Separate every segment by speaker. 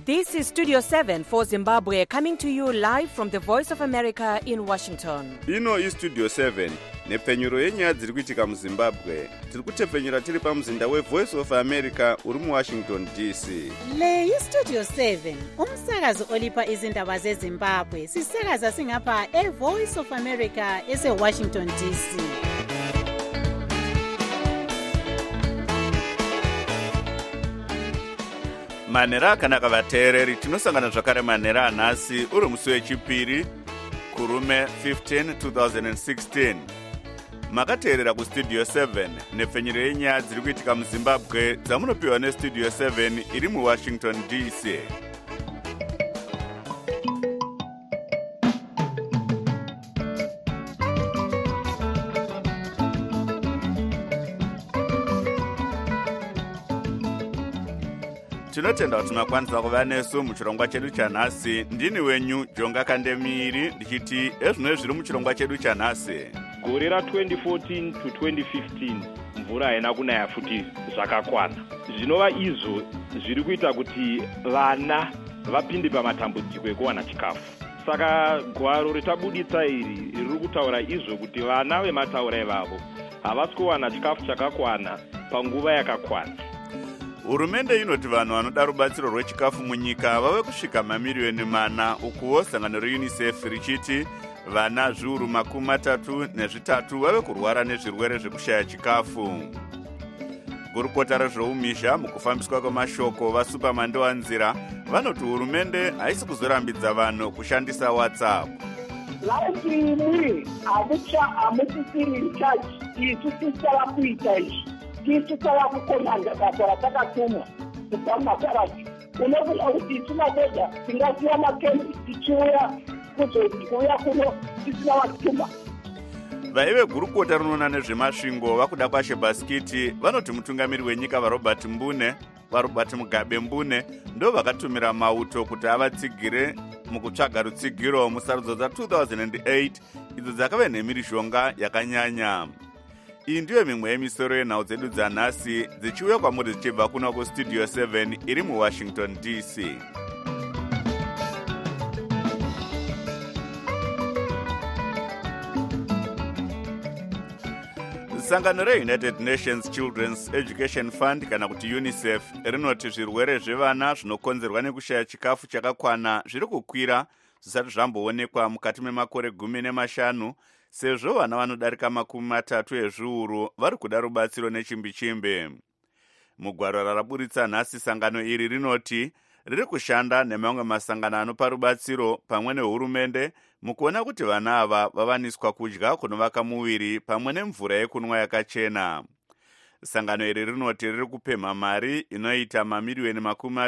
Speaker 1: This is Studio 7 for Zimbabwe, coming to you live from the Voice of America in Washington.
Speaker 2: Ino is Studio 7 nepfenyuro yenyaya dziri kuitika muZimbabwe. Tiri kutepfenyura tiri pamuzinda weVoice of America uri muWashington DC.
Speaker 3: Le iStudio 7 umsakazo olipa izindaba zeZimbabwe. Sisakaza singapha eVoice of America eseWashington DC.
Speaker 2: Manera akanaka vateereri, tinosangana zvakare manera anhasi uri musi wechipiri kurume 15 2016. Makateerera kuStudio 7 nepfenyuro yenyaya dziri kuitika muZimbabwe dzamunopiwa neStudio 7 iri muWashington DC. Tinotenda kuti makwanisa kuva nesu muchirongwa chedu chanhasi. Ndini wenyu Jonga Kandemiri ndichiti ezvino zviri muchirongwa chedu chanhasi.
Speaker 4: Gore ra2014 to 2015 mvura haina kunaya futi zvakakwana. Zvinova izvo zviri kuita kuti vana vapinde pamatambudziko ekuwana chikafu. Saka gwaro ritabuditsa iri riri kutaura izvo kuti vana vemataura ivavo havasi kuwana chikafu chakakwana panguva yakakwana.
Speaker 2: Hurumende inoti vanhu vanoda rubatsiro rwechikafu munyika vave kusvika mamiliyoni mana, ukuwo sangano reUNICEF richiti vana zviuru 33 vave kurwara nezvirwere zvekushaya chikafu. Gurukota rezveumisha mukufambiswa kwemashoko vaSupermandowanzira vanoti hurumende haisi kuzorambidza vanhu kushandisa WhatsApp.
Speaker 5: Laiti hamutisiri incharge isu tisara kuita izvi. Tisu tava kukonanga basa ratakatumwa kubva mumakarati. Unokuda kuti isina vega tingasiya makembi tichiuya kuzokuuya kuno tisina vatuma.
Speaker 2: Vaive gurukota rinoona nezvemasvingo vakuda kwashe Baskiti vanoti mutungamiri wenyika vaRobert Mugabe Mbune ndo vakatumira mauto kuti avatsigire mukutsvaga rutsigiro musarudzo dza2008 idzo dzakave nemhirizhonga yakanyanya. Iyi ndiyo mimwe yemisoro yenhau dzedu dzanhasi dzichiuya kwamuri dzichibva kuno kuStudio 7 iri muWashington DC. Sangano reUnited Nations Children's Education Fund kana kuti UNICEF rinoti zvirwere zvevana zvinokonzerwa nekushaya chikafu chakakwana zviri kukwira zvisati zvamboonekwa mukati memakore 15 sezvo vana vanodarika 30 ezviuru vari kuda rubatsiro nechimbi-chimbi. Mugwaro raraburitsa nhasi sangano iri rinoti riri kushanda nemamwe masangano anopa rubatsiro pamwe nehurumende mukuona kuti vana ava vavaniswa kudya kunovaka muviri pamwe nemvura yekunwa yakachena. Sangano iri rinoti riri kupemha mari inoita mamiliyoni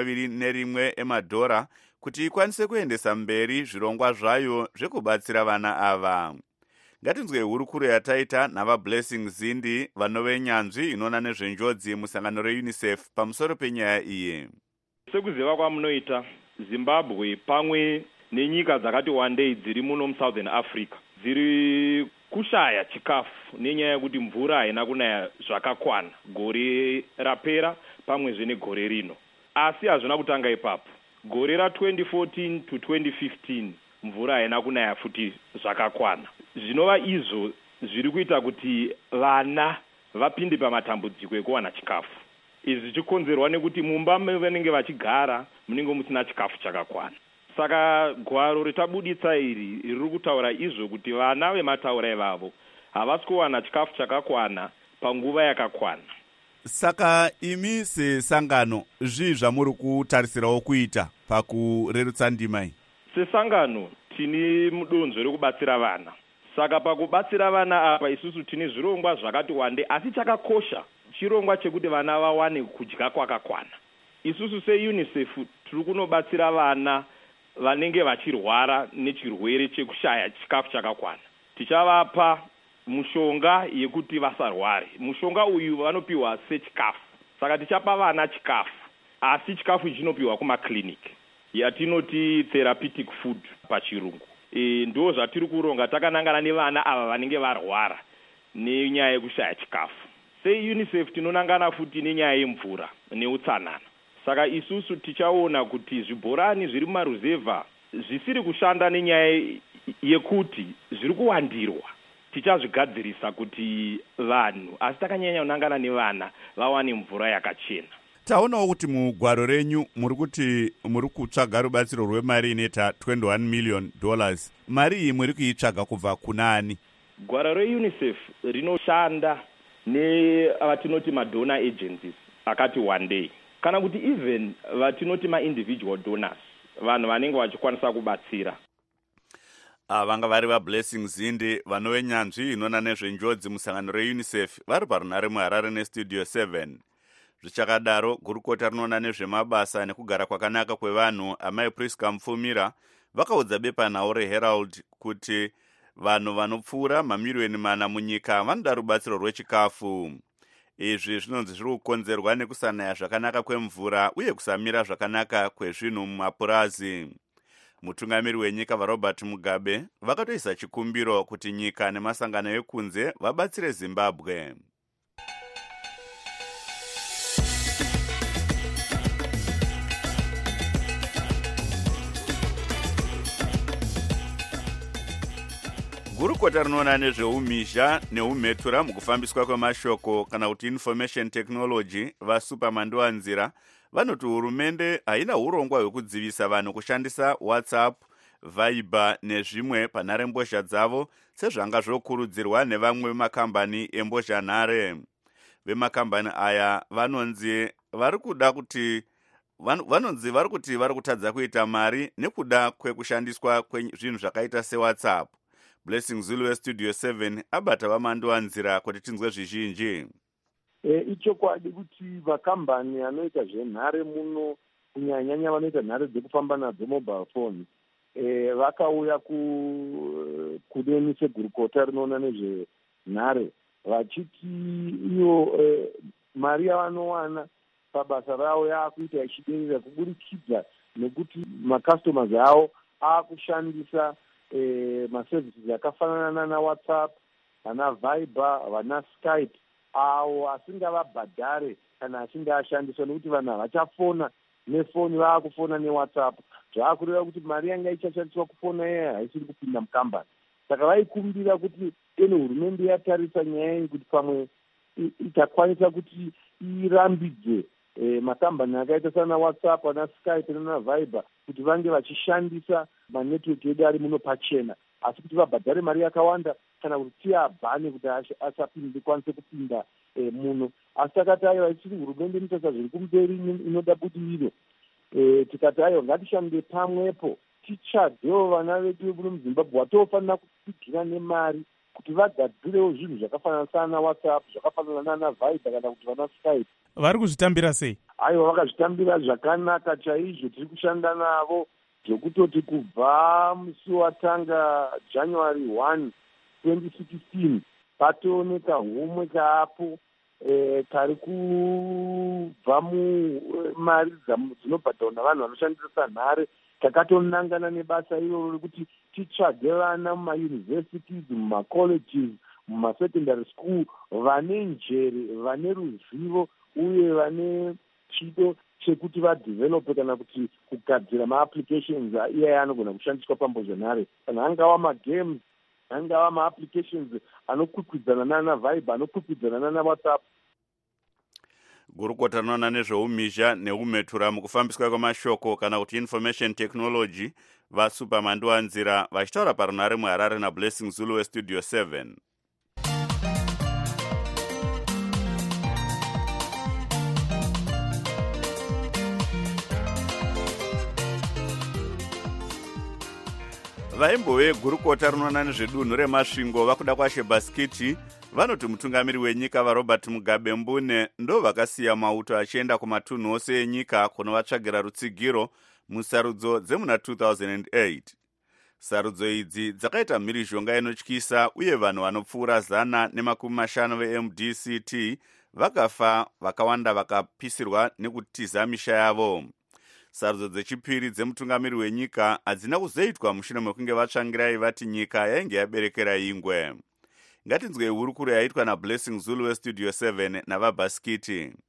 Speaker 2: 21 emadhora kuti ikwanise kuendesa mberi zvirongwa zvayo zvekubatsira vana ava. Ngatinzwe hurukuro yataita navaBlessing Zindi vanove nyanzvi inoona nezvenjodzi musangano reUNICEF pamusoro penyaya iyi.
Speaker 4: Sekuziva kwamunoita, Zimbabwe pamwe nenyika dzakati wandei dziri muno muSouthern Africa dziri kushaya chikafu nenyaya yekuti mvura haina kunaya zvakakwana gore rapera pamwezve negore rino. Asi hazvina kutanga ipapo. Gore ra2014 to 2015 mvura haina kunaya futi zvakakwana. Zvinova izvo zviri kuita kuti vana vapinde pamatambudziko ekuwana chikafu. Izvi zvichikonzerwa nekuti mumba vanenge vachigara munenge musina chikafu chakakwana. Saka gwaro ritabuditsa iri riri kutaura izvo kuti vana vemataura ivavo havasi kuwana chikafu chakakwana panguva yakakwana.
Speaker 2: Saka imi sesangano zvii zvamuri kutarisirawo kuita pakurerutsa ndima iyi?
Speaker 4: Sesangano tine mudonzvo rekubatsira vana. Saka pakubatsira vana apa isusu tine zvirongwa zvakati wande, asi chakakosha chirongwa chekuti vana vawane kudya kwakakwana. Isusu seUNICEF tiri kunobatsira vana vanenge vachirwara nechirwere chekushaya chikafu chakakwana. Tichavapa mushonga yekuti vasarware. Mushonga uyu vanopiwa sechikafu. Saka tichapa vana chikafu, asi chikafu chinopiwa kumakliniki yatinoti therapeutic food pachirungu. Ndo zvatiri kuronga takanangana nevana ava vanenge varwara nenyaya yekushaya chikafu. SeUNICEF tinonangana futi nenyaya yemvura neutsanana. saka isusu tichaona kuti zvibhorani zviri mumaruzevha zvisiri kushanda nenyaya yekuti zviri kuwandirwa. Tichazvigadzirisa kuti vanhu, asi takanyanya kunangana nevana, vawane mvura yakachena.
Speaker 2: Taonawo kuti mugwaro renyu muri kuti muri kutsvaga rubatsiro rwemari ineta $21 million. Mari iyi muri kuitsvaga kubva kunani?
Speaker 4: Gwaro reUNICEF rinoshanda nevatinoti madonor agencies akati one day, kana kuti even vatinoti ma-individual donors, vanhu vanenge vachikwanisa kubatsira.
Speaker 2: Vanga vari vaBlessing Zinde vanowenyanzvi inona nezvenjodzi musangano reUNICEF vari parunare muHarare neStudio 7. Zvichakadaro, gurukota rinoona nezvemabasa nekugara kwakanaka kwevanhu Amai Priska Mufumira vakaudza bepanhau reHerald kuti vanhu vanopfuura mamiliyoni 4 munyika vanoda rubatsiro rwechikafu. Izvi zvinonzi zviri kukonzerwa nekusanaya zvakanaka kwemvura uye kusamira zvakanaka kwezvinhu mumapurazi. Mutungamiri wenyika vaRobert Mugabe vakatoisa chikumbiro kuti nyika nemasangano ekunze vabatsire Zimbabwe. Gurukota rinoona nezveumhizha neumhetura mukufambiswa kwemashoko kana kuti information technology vaSupamanduanzira vanoti hurumende haina urongwa hwekudzivisa vanhu kushandisa WhatsApp, Viber nezvimwe panharembozha dzavo sezvanga zvokurudzirwa nevamwe vemakambani embozhanhare. Vemakambani aya vanonzi vari kuti vari kutadza kuita mari nekuda kwekushandiswa kwezvinhu zvakaita seWhatsApp. Blessing Zulu weStudio 7 abata vamanduanzira kuti tinzwe zvizhinji.
Speaker 6: Ichokwadi kuti vakambani anoita zvenhare muno kunyanyanya vanoita nhare dzekufamba nadzo mobile phone vakauya kune segurukota rinoona nezvenhare vachiti iyo mari yavanowana pabasa ravo yaakuita ichiderera kuburikidza nekuti macustomers avo aakushandisa maservices akafanana naWhatsApp, vana Viber, vana Skype awo asingavabhadhare kana achinge ashandiswa nekuti vanhu havachafona nefoni, vaakufona neWhatsApp. Zvaakureva kuti mari yanga ichashandiswa kufona iye haisiri kupinda mukambani. Saka vaikumbira kuti hurumende yatarisa nyaya iyi kuti pamwe itakwanisa kuti irambidze makambani akaita sana WhatsApp, ana Skype nana Viber kuti vange vachishandisa manetwork edu ari muno pachena, asi kuti vabhadhare mari yakawanda kana kuti tiabhane kuti asakwanise kupinda muno. Asi takati aiwa isiri hurumende inotarisa zviri kumberi inoda budiriro. Tikati aiwa ngatishande pamwepo tichadewo vana vedu muno muZimbabwe vatofanira kutsigira nemari kuti vagadzirewo zvinhu zvakafanana sana WhatsApp, zvakafanana nana Viber kana kuti vana Skype.
Speaker 7: Vari kuzvitambira sei?
Speaker 6: Aiwa vakazvitambira zvakanaka chaizvo. Tiri kushanda navo zvokutoti kubva musi watanga January 1, 2016 patooneka humwe kaapo kari kubva mumari dzinobhadharwa navanhu vanoshandisa nhare. Takatonangana nebasa iroro rekuti titsvage vana mumayunivhesitizi, mumacolleges, mumasecondary school vane njere, vane ruzivo uye vane chido chekuti vadevelope kana kuti kugadzira maapplications iye anogona kushandiswa pambozhanhare, kana angava magames, angava maapplications anokwikwidzana nana Viber, anokwikwidzana nana WhatsApp.
Speaker 2: Gurukota rinoona nezveumhizha neumhetura mukufambiswa kwemashoko kana kuti information technology vaSupamanduanzira vachitaura parunare muHarare naBlessing Zulu weStudio 7. Vaimbo vegurukota rinoona nezvedunhu remasvingo vakuda kwaShebaskiti vanoti mutungamiri wenyika vaRobert Mugabe Mbune ndo vakasiya mauto achienda kumatunhu ose enyika kunovatsvagira rutsigiro musarudzo dzemuna 2008. Sarudzo idzi dzakaita mhirizhonga inotyisa uye vanhu vanopfuura 150 veMDCT vakafa, vakawanda vakapisirwa nekutiza misha yavo. Sarudzo dzechipiri dzemutungamiri wenyika hadzina kuzoitwa mushure mekunge vatsvangirai vati nyika yainge yaberekera ingwe. Ngatinzwe hurukuro yaitwa naBlessing Zulu weStudio 7 navaBaskiti.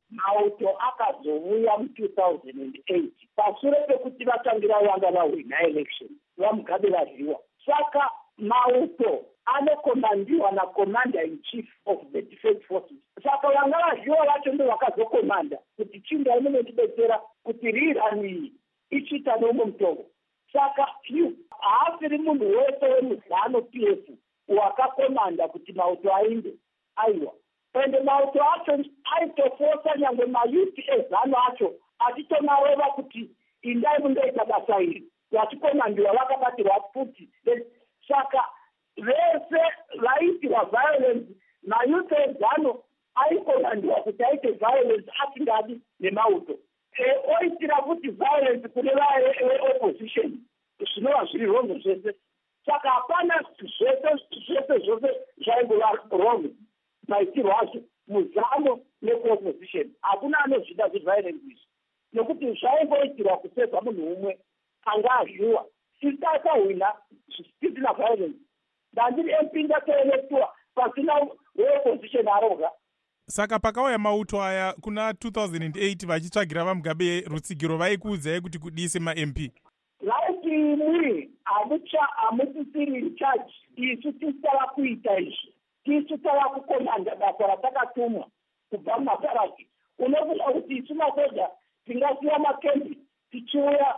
Speaker 5: mauto akazouya mu2008 pashure pekuti vatangira vanga vahwina election vamugabe varyiwa. Saka mauto anokomandiwa naCommander in Chief of the Defense Forces. Saka vanga varyiwa vacho ndo vakazokomanda kuti chinda inonotidetsera kuti rirani ichita nomo mutongo. Saka haasiri munhu wese wemuzano PF wakakomanda kuti mauto ainde aiwa. Ende mauto acho aitofosa nyangwe mayuti ezano acho achitonareva kuti indai mundoita basa iri vachikomandiwa vakabatirwa futi. Saka vese vaitirwa violence mayuti ezano aikomandiwa kuti aite violence asingadi nemauto. Oitira kuti violence kune vaopposition zvinova zviri rongo zvese. Saka hapana zvose zvaingova rongo maitirwo acho muzano nekuopposition. Hakuna anozvida zveviolence izvi nekuti zvaingoitirwa kuseva munhu umwe anga azviwa. Tisakahwina zvisina violence. Ndandiri MP ndatoelektiwa pasina weopposition aroga.
Speaker 7: Saka pakauya mauto aya kuna 2008 vachitsvagira vaMugabe rutsigiro vaikuudzai kuti kudise maMP?
Speaker 5: Vaiti imwi hamutisiri in charge, isu tisara kuita izvi. Tisu tava kukomanda basa ratakatumwa kubva mumaparaki. Unokuda kuti isu masoja tingasiya makembi tichiuya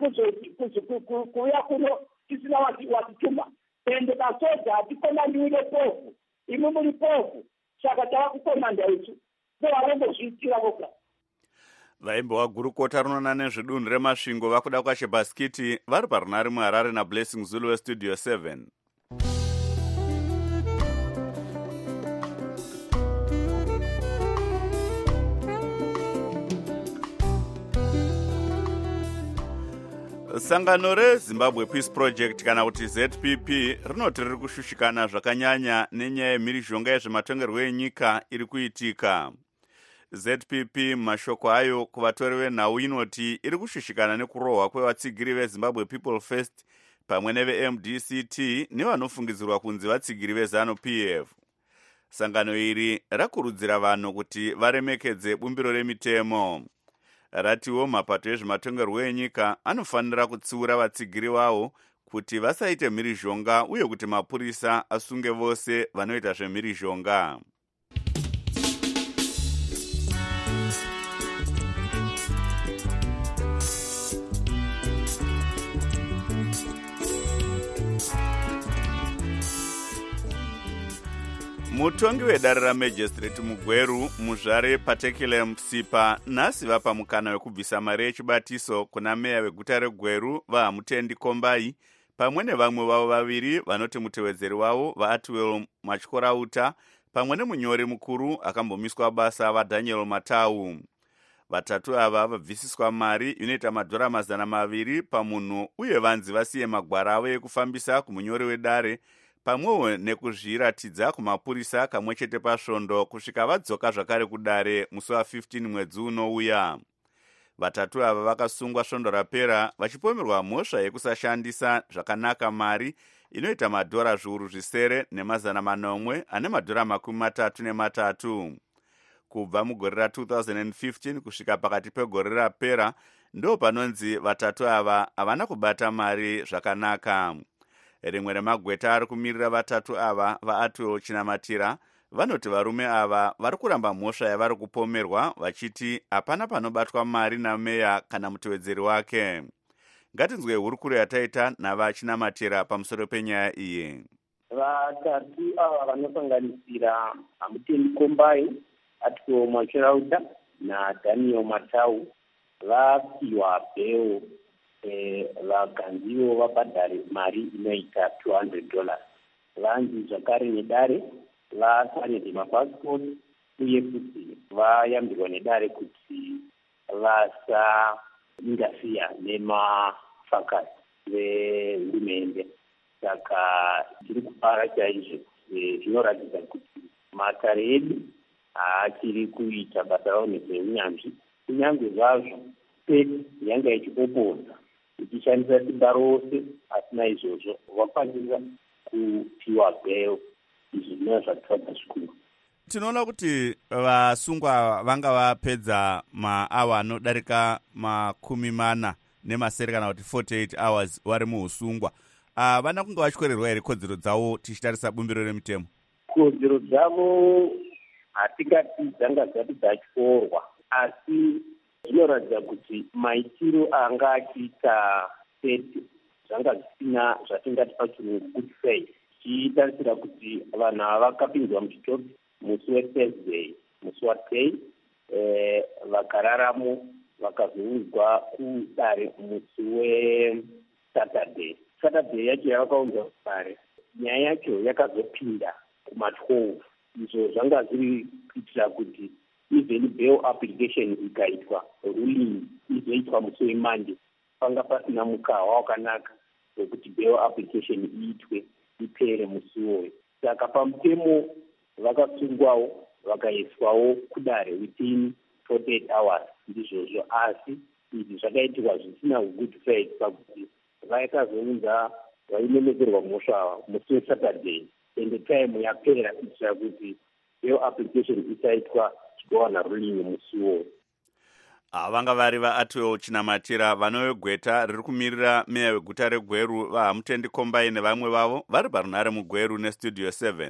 Speaker 5: kuuya kuno tisina watituma. Ende masoja hatikomandiwi nepofu, imi muri pofu. Saka tava kukomanda isu ndovanombozviitira voga.
Speaker 2: Vaimbe wagurukota rinona nezvidunhu remasvingo vakuda kwaChebhaskiti vari parunare muHarare naBlessing Zulu weStudio 7. Sangano reZimbabwe Peace Project kana kuti ZPP rinoti riri kushushikana zvakanyanya nenyaya yemhirizhonga yezvematongerwo enyika iri kuitika. ZPP mumashoko ayo kuvatori venhau inoti iri kushushikana nekurohwa kwevatsigiri veZimbabwe People First pamwe neveMDCT nevanofungidzirwa kunzi vatsigiri vezanu PF. Sangano iri rakurudzira vanhu kuti varemekedze bumbiro remitemo. Ratiwo mapato ezvematongerwo enyika anofanira kutsiura vatsigiri vavo kuti vasaite mhirizhonga uye kuti mapurisa asunge vose vanoita zvemhirizhonga. Mutongi wedare ramajistrate muGweru muzvare Patekile Msipa nhasi vapa mukana wekubvisa mari yechibatiso kuna meya weguta reGweru vaHamutendi Kombai pamwe nevamwe vavo vaviri vanoti mutevedzeri wavo vaAtwell Matyorauta pamwe nemunyori mukuru akambomiswa basa vaDaniel Matau. Vatatu ava vabvisiswa mari inoita $200 pamunhu uye vanzi vasiye magwara avo ekufambisa kumunyori wedare pamwewo nekuzviratidza kumapurisa kamwe chete pasvondo kusvika vadzoka zvakare kudare musi wa15 mwedzi unouya. Vatatu ava vakasungwa svondo rapera vachipomerwa mhosva yekusashandisa zvakanaka mari inoita $700 ne$800 ane $33. Kubva mugore ra2015 kusvika pakati pegore rapera ndo panonzi vatatu ava havana kubata mari zvakanaka. Rimwe remagweta ari kumirira vatatu ava vaAtwell Chinamatira vanoti varume ava vari kuramba mhosva yavari kupomerwa vachiti hapana panobatwa mari nameya kana mutevedzeri wake. Ngatinzwe hurukuro yataita navaChinamatira pamusoro penyaya iyi.
Speaker 8: Vatatu ava vanosanganisira Hamutendi Kombai, Atwell Matyorauta naDaniel Matau vapiwa bheo vakanziwo vabhadhare mari inoita $200. Vanzi zvakare nedare vasanirwe mapassport uye kuti vayambirwa nedare kuti vasaingafiya nemafakasi vehurumende. Saka tiri kupara chaizvo, zvinoratidza kuti matare edu haachiri kuita basa ravo nezveunyanzvi, kunyange zvazvo peti yanga ichipopodza ichishandisa simba rose, asina izvozvo vakwanisa kupiwa bheo. Izvi zvinova zvatwadza zvikuru.
Speaker 2: tinoona kuti vasungwa vanga vapedza maawa anodarika 40 kana kuti 48 hours vari muusungwa. Vana kunge vachikwererwa here kodzero dzavo tichitarisa bumbiro remutemo?
Speaker 8: Kodzero dzavo hatingati dzanga dzati dzatyorwa, asi zvinoratidza kuti maitiro anga achiita seti zvanga zvisina zvatingati pachirungu good faith. Tichitarisira kuti vanhu ava vakapinzwa muchitoro musi weThursday, musi waThei, vakararamo vakazounzwa kudare musi weSaturday. Saturday yacho yavakaunzwa kare, nyaya yacho yakazopinda kuma12. Izvo zvanga zviri kuitira kuti even bail application ikaitwa, ruling izoitwa musi weMonday, panga pasina mukahwa wakanaka wekuti bail application iitwe ipere musi uwoyo. Saka pamutemo vakasungwawo vakaiswawo kudare within 48 hours ndizvozvo, asi izvi zvakaitirwa zvisina good faith pakuti vaikazounza vaimemekerwa mhosva musi weSaturday ende time yapera kuitira kuti bail application isaitwa chigowana ruling musi uwoyo.
Speaker 2: Vanga vari vaAtwell Chinamatira, vano vegweta riri kumirira meya weguta reGweru vaHamutendi Kombai nevamwe vavo vari parunhare muGweru neStudio 7.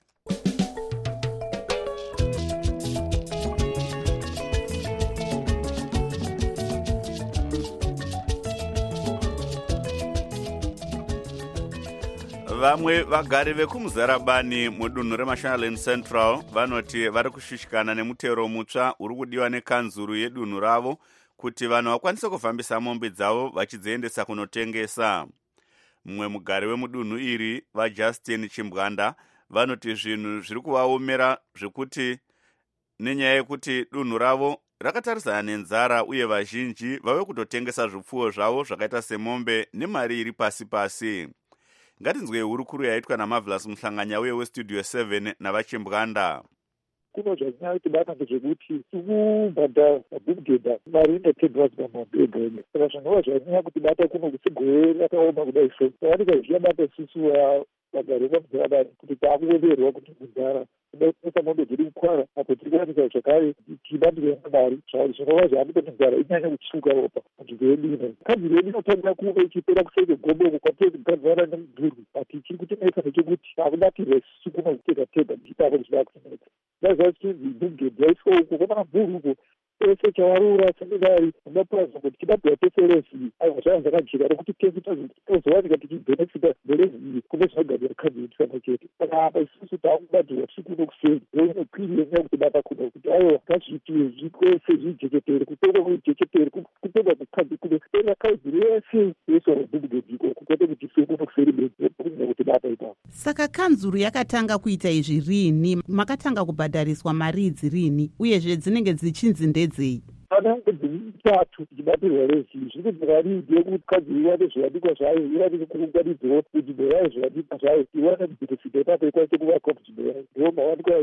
Speaker 2: Vamwe vagari vekumuzarabani mudunhu reMashonaland Central vanoti vari kushushikana nemutero mutsva uri kudiwa nekanzuru yedunhu ravo kuti vanhu vakwanise kufambisa mombe dzavo vachidziendesa kunotengesa. Mumwe mugari wemudunhu iri, vaJustin Chimbwanda, vanoti zvinhu zviri kuvaomera zvekuti nenyaya yekuti dunhu ravo rakatarisana nenzara uye vazhinji vave kutotengesa zvipfuwo zvavo zvakaita semombe nemari iri pasi pasi. Ngatinzwe hurukuru yaitwa naMarvelous Muhlanganya uye weStudio 7 navaChimbwanda.
Speaker 9: Kuno zvanyaya kuti bana ndezvekuti kubhadha mabhugedha mari inotendwa pamombe ega. Saka zvinova zvanyanya kuti bata kuno kusigore rakaoma kudai so. Vanikazviya bata isusu vagari vamuzarabani kuti taakuoverwa kuti kuzara kudaisa mombe dziri kukwara apo tiri kuwanika zvakare tichibatirwa mari zvinova zvaamutoti nzara inyanya kutsuka ropa munzvimbo yedu ino. Kanzuro yedu inotanga kuva ichipera kuseke gombo kwatiri kugadzara nemudhurwi ati tiri kutinetsa nechekuti taakubatirwa isusu kuno kutega tega tichitaka tichida kutinetsa. Ndazvachinzi bhugedhi yaiswa uko kuna mabhuru uko ese chavarura sekondari unapuraza kuti tibatirwa teseresi aiwa zvanga zvakajeka nekuti tozowanika tichibhenefita mberezi kune zvinogadzira kanzuro tisana chete. Saka apa isusu taakubatirwa sikuno kuseni inokwiri yenyaya kuti bata kuno kuti aiwa ngazviitire zvikwese zvijechetere kutenga kujechetere kutenga kukanzi kuno kutenga kanzuro yese yeswa mabhugedhi ikoko kwete kuti sekuno kuseri bedzi kunyanya kuti bata ipapo.
Speaker 3: Saka kanzuro yakatanga kuita izvi rini? Makatanga kubhadhariswa mari idzi rini uyezve dzinenge dzichinzi ndedzei?
Speaker 9: Panenge dzitatu tichibatirwa rezi zviri dzakariidze kuti kanzuro iwane zviwadikwa zvayo iwane kurunganidzwa kudzimbo yayo zviwadikwa zvayo iwane kudzirisita ipapo ikwanise kuvakwa kudzimbo yayo ndo mawanikwa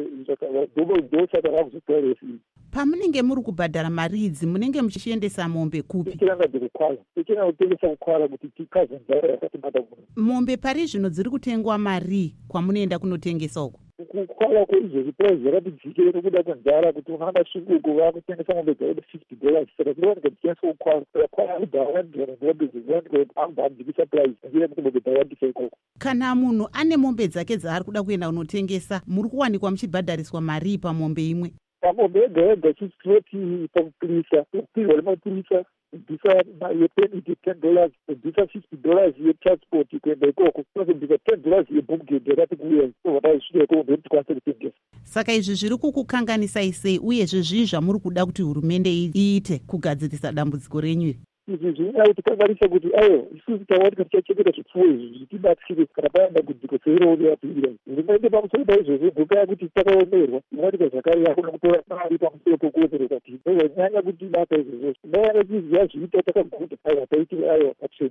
Speaker 9: ndo saka rakuzopiwa rezi.
Speaker 3: Pamunenge muri kubhadhara mari idzi munenge muchiendesa mombe kupi?
Speaker 9: Tichiranga dzekukwara tichiranga kutengesa kukwara kuti tikaze nzara yakatibata muno.
Speaker 3: Mombe pari zvino dziri kutengwa mari kwamunoenda kunotengesa uko?
Speaker 9: Kukwara kweizvozvi puraizi yakati dzikire nekuda kwenzara kuti unohamba shinguku vakutengesa mombe dzaide $50 saka dzinowanika dzichiendeswa kukwara kudhara mombe dzinowanika amba adzikisa puraizi ngira kuti mombe dzawandisa ikoko.
Speaker 3: Kana munhu ane mombe dzake dzaari kuda kuenda kunotengesa muri kuwanikwa muchibhadhariswa mari pamombe imwe?
Speaker 9: Pamombe yega yega chistroti pamupurisa kupirwa nemapurisa kubvisa yepeniti $10 kubvisa $50 yetransport kuenda ikoko kubvisa $10 yebhugedhi yakati kuuya ovadaisvika ikoko ndoti tikwanise kutengesa.
Speaker 3: Saka izvi zviri kukukanganisai sei uyezve zvii zvamuri kuda kuti hurumende iite kugadzirisa dambudziko renyu?
Speaker 9: Izvi zvinoda kutikanganisa kuti aiwa isusu tawanika tichachengeta zvipfuwo izvi zvitibatsire kana paya dambudziko seirori yapira. Hurumende pamusoro paizvozvo mbuka yakuti takaomerwa inowanika zvakare yakuna kutora mari pamusoro pokuomerwa kuti zvanyanya kuti bata izvozvo ndayanga tiziva zviita takaguta aiwa taitire aiwa patsvene.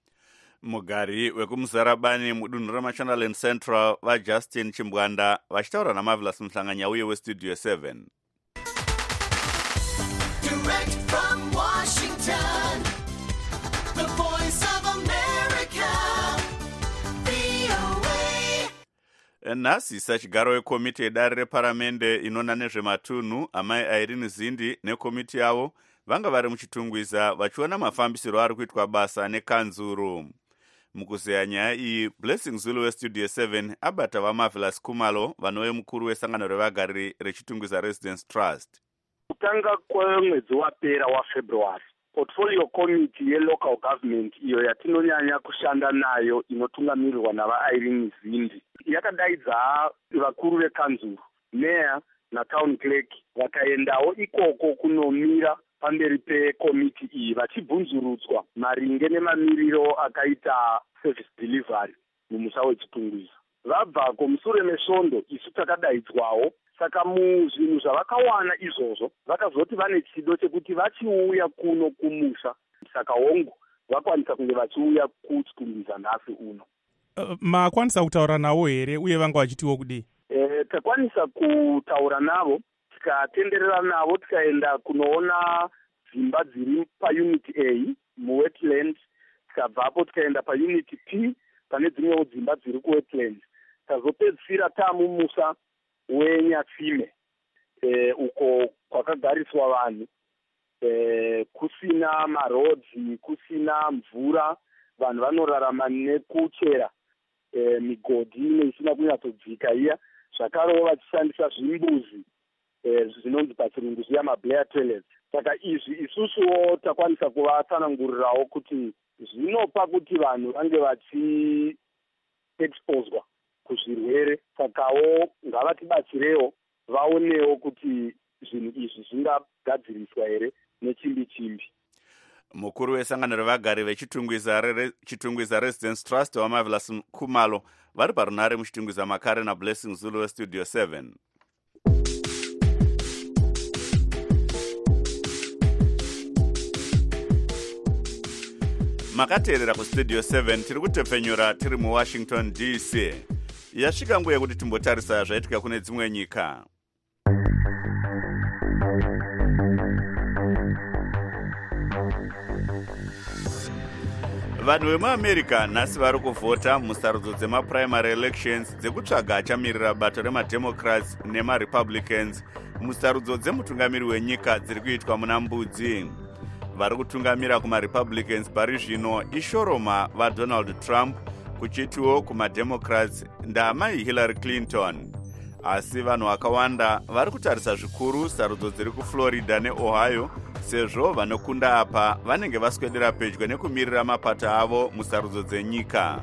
Speaker 2: Mugari wekumuzarabani mudunhu reMashonaland Central vaJustin Chimbwanda vachitaura naMarvelous Muhlanganya uye weStudio 7.
Speaker 10: Direct from Washington, the voice of America, VOA.
Speaker 2: Nhasi sachigaro wekomiti yedare reparamende inoona nezvematunhu amai Irene Zindi nekomiti yavo vanga vari muchitungwiza vachiona mafambisiro ari kuitwa basa nekanzuru. Mukuzeya nyaya iyi, Blessing Zulu westudio 7 abata vaMarvelous Kumalo vanove mukuru wesangano revagari rechitungwiza Residence Trust.
Speaker 11: Kutanga kwemwedzi wapera waFebruary, portfolio committee yelocal government iyo yatinonyanya kushanda nayo inotungamirirwa navaIrene Zindi yakadaidza vakuru vekanzuru, meya natown clerk vakaendawo ikoko kunomira pamberi pekomiti iyi vachibvunzurudzwa maringe nemamiriro akaita service delivery mumusha wechitungwiza. Vabva kumusure mesvondo isu takadaidzwawo, saka muzvinhu zvavakawana izvozvo vakazoti vane chido chekuti vachiuya kuno kumusha, saka hongu vakwanisa kunge vachiuya kuchitungwiza nhasi uno.
Speaker 7: Makwanisa kutaura navo here uye vanga vachitiwo kudii?
Speaker 11: Takwanisa kutaura navo, tikatenderera navo tikaenda kunoona dzimba dziri paunit A muwetland, tikabvapo tikaenda paunit P pane dzimwewo dzimba dziri kuwetland, tazopedzisira taamumusa weNyatsime uko kwakagariswa vanhu, kusina marodzi, kusina mvura, vanhu vanorarama nekuchera migodhi neisina kunyatsodzika iya, zvakarewo vachishandisa zvimbuzi zvinonzi pachirungu zviya mablair toilets. Saka izvi isusuwo takwanisa kuvatsanangurirawo kuti zvinopa kuti vanhu vange vachiexposwa kuzvirwere, sakawo ngavatibatsirewo vaonewo kuti zvinhu izvi zvingagadziriswa here nechimbi chimbi.
Speaker 2: Mukuru wesangano revagari vechitungwiza Residence Trust waMarvelous Kumalo vari parunare muchitungwiza makare naBlessing Zulu westudio 7. Makateerera kustudio 7 tiri kutepfenyura tiri muWashington DC. Yasvika nguva yekuti timbotarisa zvaitika kune dzimwe nyika. Vanhu vemuAmerica nhasi vari kuvhota musarudzo dzemaprimary elections dzekutsvaga achamirira bato remademocrats nemarepublicans musarudzo dzemutungamiri wenyika dziri kuitwa muna Mbudzi. Vari kutungamira kumarepublicans pari zvino ishoroma vaDonald Trump, kuchitiwo kumademocrats ndamai Hillary Clinton. Asi vanhu vakawanda vari kutarisa zvikuru sarudzo dziri kuFlorida neOhio, sezvo vanokunda apa vanenge vaswedera pedyo nekumirira mapato avo musarudzo dzenyika.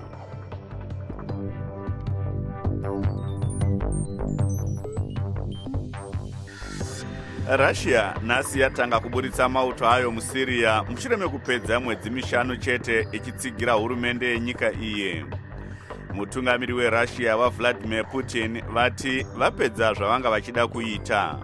Speaker 2: Russia nhasi yatanga kuburitsa mauto ayo muSyria mushure mekupedza mwedzi 5 chete ichitsigira hurumende yenyika iye. Mutungamiri weRussia waVladimir Putin vati vapedza zvavanga vachida kuita.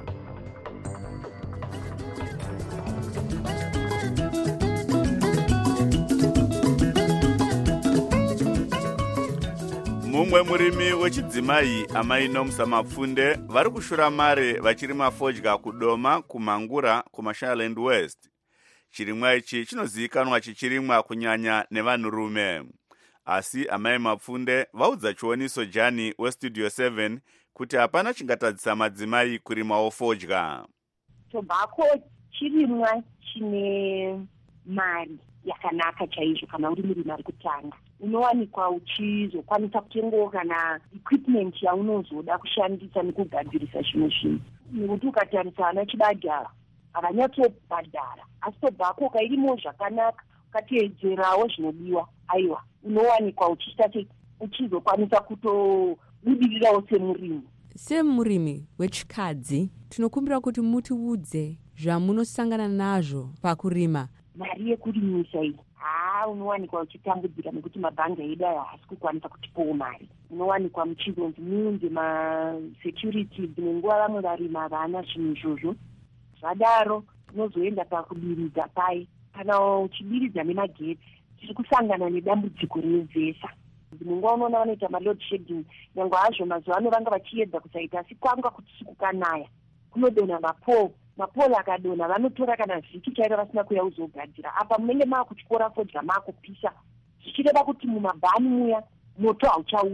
Speaker 2: Mumwe murimi wechidzimai amai Nomsa Mapfunde vari kushura mare vachirima fodya kudoma kumhangura kuMashaland West. Chirimwa ichi chinozivikanwa chichirimwa kunyanya nevanhurume. Asi amai Mapfunde vaudza chioniso Jani westudio 7 kuti hapana chingatadzisa madzimai kurimawo fodya.
Speaker 12: Tobacco chirimwa chine mari yakanaka chaizvo kana uri murimi ari kutanga. Unowanikwa uchizokwanisa kutengawo kana equipment yaunozoda kushandisa nekugadzirisa zvimwe zvinhu. Nekuti ukatarisa ana chibhadhara havanyatsobhadhara, asi tobacco kairimo zvakanaka ukateedzerawo zvinodiwa, aiwa unowanikwa uchizokwanisa kutobudirirawo semurimi.
Speaker 13: Semurimi wechikadzi tinokumbira kuti mutiudze zvamunosangana nazvo pakurima.
Speaker 12: Mari yekurimisa iyi unowanikwa uchitambudzika nekuti mabhanga edu aya haasi kukwanisa kutipawo mari. Unowanikwa muchizonzi muunze masecurity dzimwe nguva vamwe varimi havana zvinhu izvozvo. Zvadaro unozoenda pakudiridza pai. Kana uchidiridza nemagetsi tiri kusangana nedambudziko remvesa. Dzimwe nguva unoona vanoita maload shedding, nyangwe hazvo mazuva ano vanga vachiedza kusaita, asi kwanga kuti kukanaya kunodonha mapole akadonha vanotora kana vhiki chairo vasina kuya uzogadzira. Apa munenge maakutyora fodya maakupisa, zvichireva kuti mumabhani muya moto hauchauya.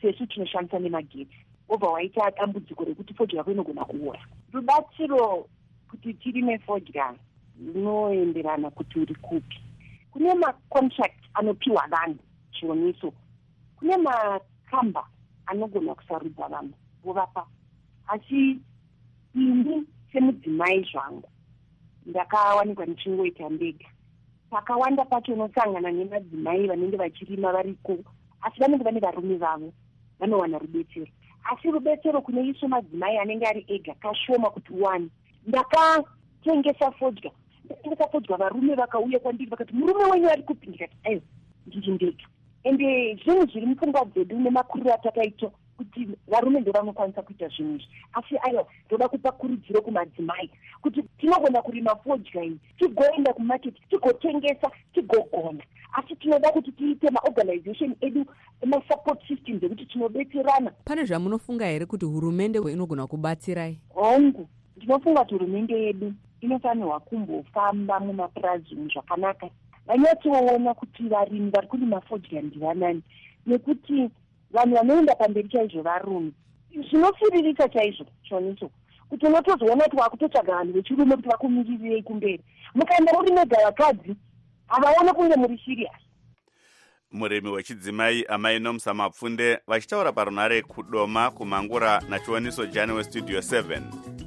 Speaker 12: sesu tinoshandisa nemagetsi obva waita dambudziko rekuti fodya yako inogona kuora. Rubatsiro kuti tirime fodya runoenderana kuti uri kupi. Kune macontract anopiwa vanhu chioniso, kune makamba anogona kusarudza vanhu vovapa. Asi ini semudzimai zvangu ndakawanikwa ndichingoita ndega. Pakawanda pacho unosangana nemadzimai vanenge vachirima variko, asi vanenge vane varume vavo vanowana rubetsero. Asi rubetsero kune isu madzimai anenge ari ega kashoma kuti uwane. Ndakatengesa fodya varume vakauya kwandiri vakati murume wenyu ari kupi? Ndikati ayo ndiri ndega. Ende zvinhu zviri mupfungwa dzedu nemakuriro atakaita kuti varume ndo vanokwanisa kuita zvinhu izvi. Asi aiwa ndoda kupa kurudziro kumadzimai kuti tinogona kurima fodya iyi, tigoenda kumarket, tigotengesa, tigogona. Asi tinoda kuti tiite maorganization edu, masupport system dzekuti tinobetserana.
Speaker 13: Pane zvamunofunga here kuti hurumende inogona kubatsirai?
Speaker 12: Hongu, ndinofunga kuti hurumende yedu inofanirwa kumbofamba mumapurazi zvakanaka, vanyatsoona kuti varimi vari kurima fodya ndivanani, nekuti vanhu vanoenda pamberi chaizvo varume. Zvinofiririsa chaizvo chonicho kuti unotozoona kuti wakutotsvaga vanhu vechirume kuti vakumirirei kumberi. Mukaenda muri mega vakadzi havaone kunge muri serious.
Speaker 2: Murimi wechidzimai Amai Nomsa Mapfunde vachitaura parunare kudoma kumangura nachioniso Jani westudio 7.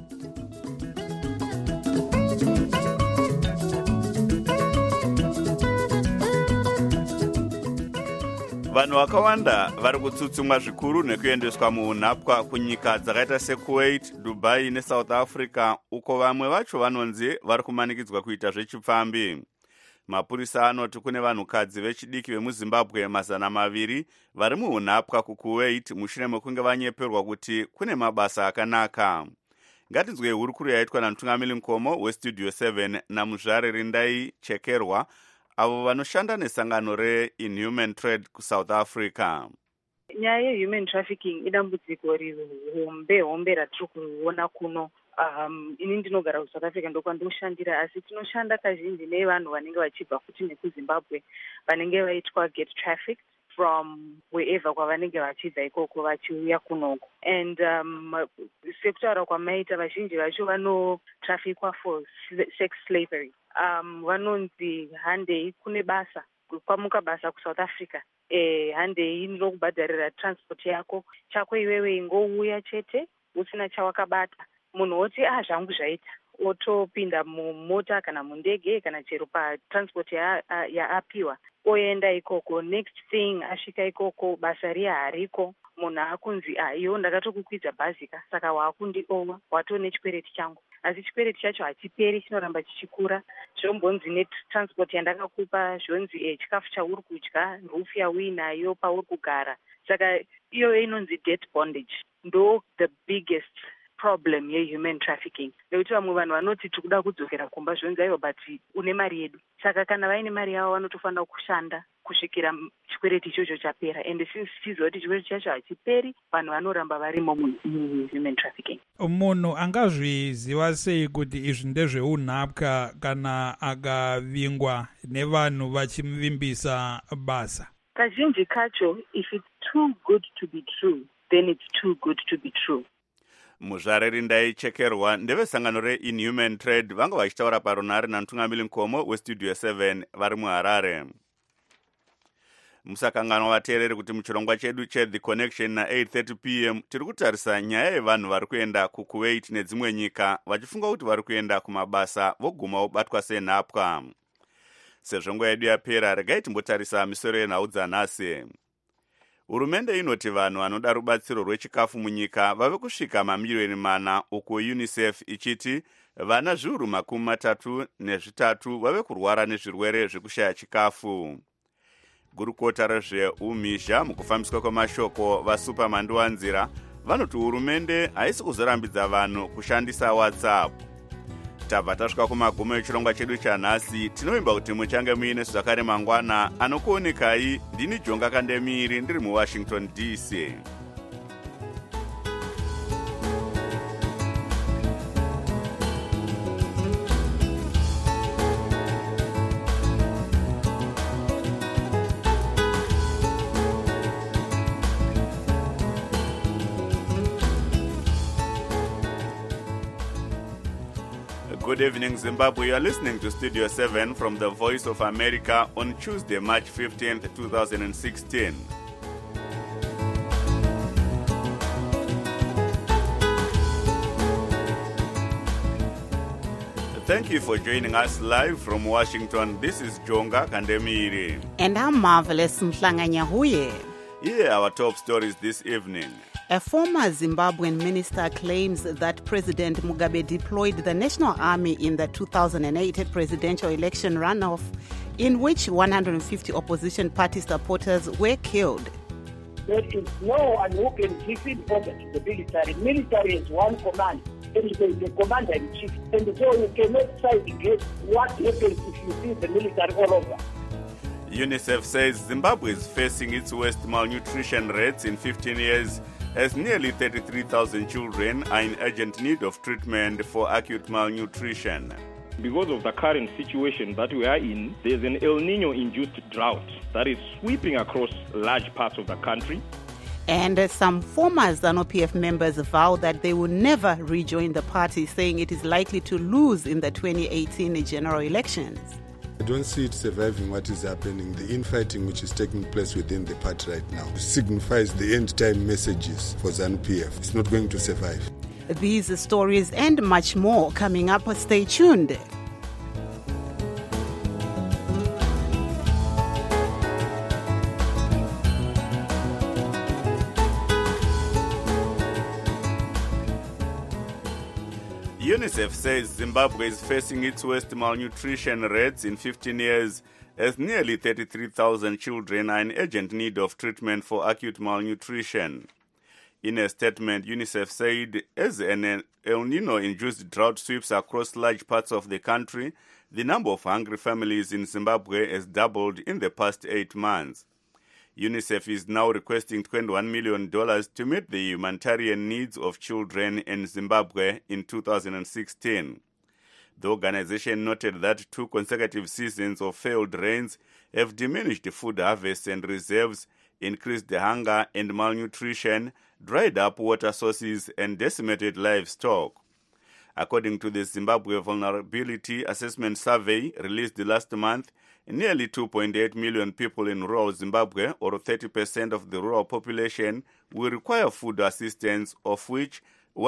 Speaker 2: Vanhu vakawanda vari kutsutsumwa zvikuru nekuendeswa muunhapwa kunyika dzakaita seKuwait, Dubai neSouth Africa, uko vamwe vacho vanonzi vari kumanikidzwa kuita zvechipfambi. Mapurisa anoti kune vanhukadzi vechidiki vemuZimbabwe 200 vari muunhapwa kuKuwait mushure mekunge vanyeperwa kuti kune mabasa akanaka. Ngatinzwe hurukuru yaitwa namutungamiri mukoma westudio 7 naMuzvare Rindai Chekerwa, avo vanoshanda nesangano reInhuman Trade kuSouth Africa.
Speaker 14: Nyaya yehuman trafficking idambudziko hombe ratiri kuona kuno. Ini ndinogara kuSouth Africa ndokwandinoshandira, asi tinoshanda kazhinji nevanhu vanenge vachibva futi nekuZimbabwe vanenge vaitwa get trafficked from wherever kwavanenge vachibva ikoko vachiuya kunoko. And sekutaura kwamaita vazhinji vacho vanotrafikwa for sex slavery. Vanonzi handei kune basa, kwamuka basa kuSouth Africa. Handei inokubhadharira transport yako chako iwewe ingouya chete usina chawakabata. Munhu oti zvangu zvaita otopinda mumota kana mundege kana chero patransport yaapiwa oenda ikoko. Next thing asvika ikoko basa riya hariko, munhu akunzi iwo ndakatokukwidza bhazika saka waakundioma, watone chikwereti changu. Asi chikwereti chacho hachiperi, chinoramba chichikura. Zvombonzi netransport yandakakupa, zvonzi chikafu chauri kudya, rufu yauinayo pauri kugara. Saka iyoyo inonzi debt bondage. Ndo the biggest problem yehuman trafficking. Nekuti vamwe vanhu vanoti tikuda kudzokera kumba zvonzi aiwa but une mari yedu. Saka kana vaine mari yavo vanotofanira kushanda kusvikira chikwereti ichocho chapera. And since tichizoti chikwereti chacho hachiperi, vanhu vanoramba varimo muhuman trafficking.
Speaker 15: Munhu angazviziva sei kuti izvi ndezveunhapwa kana akavingwa nevanhu vachimuvimbisa basa?
Speaker 14: Kazhinji kacho, if it's too good to be true, then it's too good to be true.
Speaker 2: Muzvare Rindai Chekerwa ndevesangano reInhuman Trade vanga vachitaura parunare namutungamiri mukoma westudio 7 vari muHarare. Musakanganwa vateereri kuti muchirongwa chedu cheThe Connection na8:30 p.m. tiri kutarisa nyaya yevanhu vari kuenda kuKuwait nedzimwe nyika vachifunga kuti vari kuenda kumabasa voguma vobatwa senhapwa. Sezvo nguva yedu yapera, regai timbotarisa misoro yenhau dzanhasi. Hurumende inoti vanhu vanoda rubatsiro rwechikafu munyika vave kusvika 4,000,000 uko UNICEF ichiti vana 33 vave kurwara nezvirwere zvekushaya chikafu. Gurukota rezveumhizha mukufambiswa kwemashoko vaSuperman Wanzira vanoti hurumende haisi kuzorambidza vanhu kushandisa WhatsApp. Tabva tasvika kumagumo echirongwa chedu chanhasi. Tinovimba kuti muchange muine zvakare mangwana. Anokuonekai ndini Jonga Kandemiri ndiri muWashington DC. Good evening, Zimbabwe. You are listening to Studio 7 from the Voice of America on Tuesday, March 15th, 2016. Thank you for joining us live from Washington. This is Jonga Kandemiri.
Speaker 3: And I'm Marvelous Mhlanganyahuye.
Speaker 2: Here are our top stories this evening.
Speaker 3: A former Zimbabwean minister claims that President Mugabe deployed the National Army in the 2008 presidential election runoff, in which 150 opposition party supporters were killed.
Speaker 5: There is no one who can defeat order to the military. Military is one command, and there is the commander-in-chief. And so you cannot side against what happens if you see the military all over.
Speaker 2: UNICEF says Zimbabwe is facing its worst malnutrition rates in 15 years, as nearly 33,000 children are in urgent need of treatment for acute malnutrition.
Speaker 4: Because of the current situation that we are in, there's an El Nino-induced drought that is sweeping across large parts of the country.
Speaker 3: And some former ZANU-PF members vow that they will never rejoin the party, saying it is likely to lose in the 2018 general elections.
Speaker 16: I don't see it surviving what is happening. The infighting which is taking place within the party right now signifies the end-time messages for ZANU-PF. It's not going to survive.
Speaker 3: These stories and much more coming up. Stay tuned.
Speaker 2: UNICEF says Zimbabwe is facing its worst malnutrition rates in 15 years, as nearly 33,000 children are in urgent need of treatment for acute malnutrition. In a statement, UNICEF said as an El Nino-induced drought sweeps across large parts of the country, the number of hungry families in Zimbabwe has doubled in the past 8 months. UNICEF is now requesting $21 million to meet the humanitarian needs of children in Zimbabwe in 2016. The organization noted that 2 consecutive seasons of failed rains have diminished food harvests and reserves, increased hunger and malnutrition, dried up water sources, and decimated livestock. According to the Zimbabwe Vulnerability Assessment Survey released last month, nearly 2.8 million people in rural Zimbabwe, or 30% of the rural population, will require food assistance, of which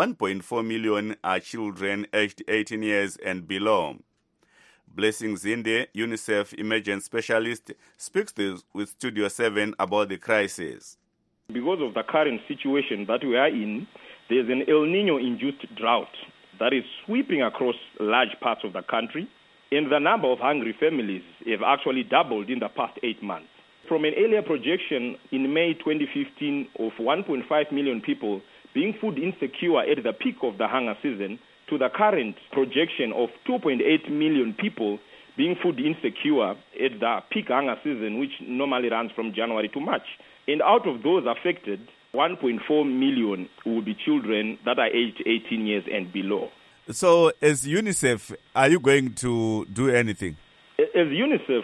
Speaker 2: 1.4 million are children aged 18 years and below. Blessing Zinde, UNICEF emergency specialist, speaks with Studio 7 about the crisis.
Speaker 4: Because of the current situation that we are in, there's an El Nino-induced drought that is sweeping across large parts of the country, and the number of hungry families have actually doubled in the past 8 months. From an earlier projection in May 2015 of 1.5 million people being food insecure at the peak of the hunger season, to the current projection of 2.8 million people being food insecure at the peak hunger season, which normally runs from January to March. And out of those affected, 1.4 million will be children that are aged 18 years and below.
Speaker 2: So, as UNICEF, are you going to do anything?
Speaker 4: As UNICEF,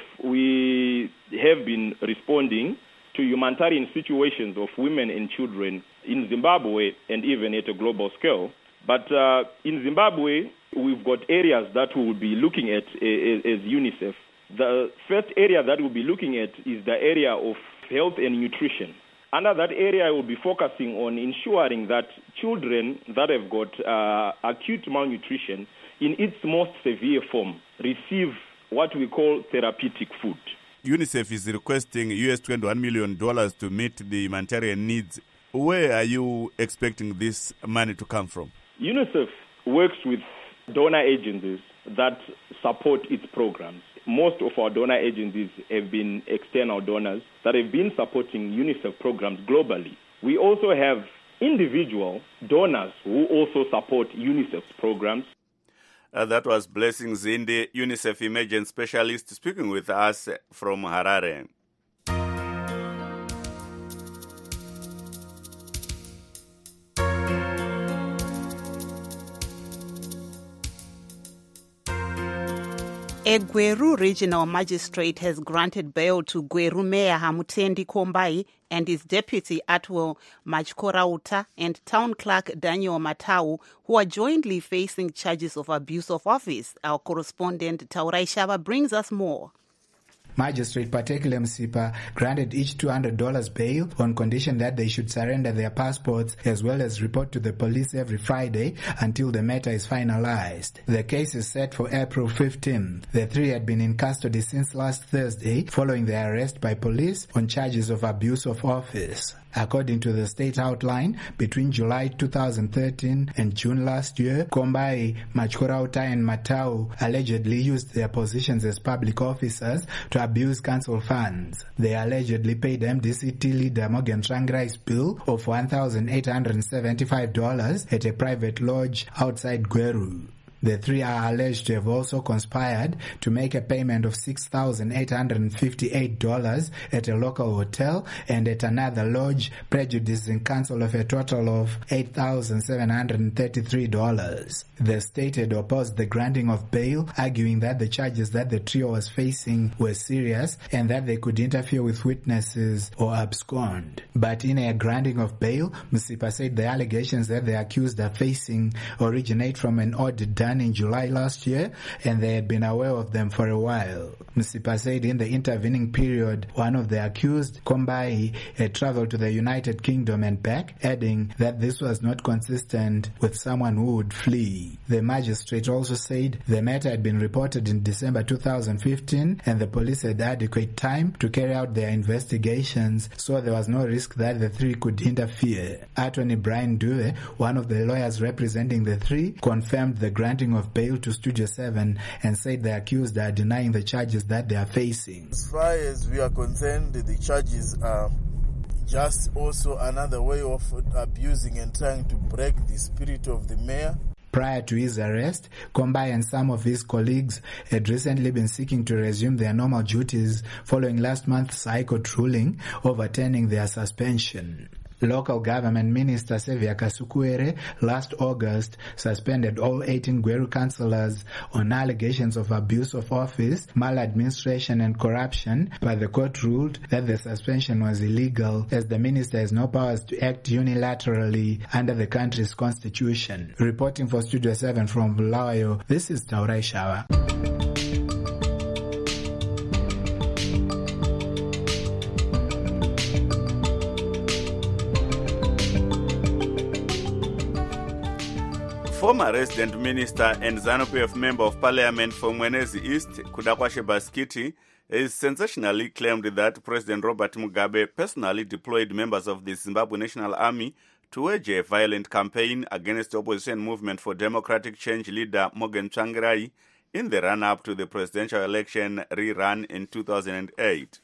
Speaker 4: we have been responding to humanitarian situations of women and children in Zimbabwe and even at a global scale. But in Zimbabwe, we've got areas that we will be looking at as UNICEF. The first area that we'll be looking at is the area of health and nutrition. Under that area, I will be focusing on ensuring that children that have got acute malnutrition in its most severe form receive what we call therapeutic food.
Speaker 2: UNICEF is requesting US $21 million to meet the humanitarian needs. Where are you expecting this money to come from?
Speaker 4: UNICEF works with donor agencies that support its programs. Most of our donor agencies have been external donors that have been supporting UNICEF programs globally. We also have individual donors who also support UNICEF's programs.
Speaker 2: That was Blessing Zinde, UNICEF emergency specialist, speaking with us from Harare.
Speaker 3: A Gweru regional magistrate has granted bail to Gweru Mayor Hamutendi Kombai and his deputy Atwell Majkorauta and town clerk Daniel Matau, who are jointly facing charges of abuse of office. Our correspondent Taurai Shaba brings us more.
Speaker 17: Magistrate Patekile Msipa granted each $200 bail on condition that they should surrender their passports as well as report to the police every Friday until the matter is finalized. The case is set for April 15th. The three had been in custody since last Thursday following their arrest by police on charges of abuse of office. According to the state outline, between July 2013 and June last year, Kombai, Majkorauta and Matau allegedly used their positions as public officers to abuse council funds. They allegedly paid MDCT leader Morgan Tsvangirai's bill of $1,875 at a private lodge outside Gweru. The three are alleged to have also conspired to make a payment of $6,858 at a local hotel and at another lodge, prejudicing council of a total of $8,733. The state had opposed the granting of bail, arguing that the charges that the trio was facing were serious and that they could interfere with witnesses or abscond. But in a granting of bail, Msipa said the allegations that the accused are facing originate from an audit done in July last year, and they had been aware of them for a while. Msipa said in the intervening period, one of the accused, Kombai, had traveled to the United Kingdom and back, adding that this was not consistent with someone who would flee. The magistrate also said the matter had been reported in December 2015 and the police had adequate time to carry out their investigations, so there was no risk that the three could interfere. Attorney Brian Due, one of the lawyers representing the three, confirmed the granting of bail to Studio 7 and said the accused are denying the charges that they are facing.
Speaker 18: As far as we are concerned, the charges are just also another way of abusing and trying to break the spirit of the mayor.
Speaker 17: Prior to his arrest, Kombai and some of his colleagues had recently been seeking to resume their normal duties following last month's High Court ruling overturning their suspension. Local government minister Sevia Kasukuere last August suspended all 18 Gweru councillors on allegations of abuse of office, maladministration and corruption, but the court ruled that the suspension was illegal as the minister has no powers to act unilaterally under the country's constitution. Reporting for Studio 7 from Bulawayo, this is Taurai Shawa.
Speaker 2: Former resident minister and ZANU-PF member of parliament from Mwenezi East, Kudakwashe Baskiti, has sensationally claimed that President Robert Mugabe personally deployed members of the Zimbabwe National Army to wage a violent campaign against the opposition movement for democratic change leader Morgan Tsvangirai in the run-up to the presidential election rerun in 2008.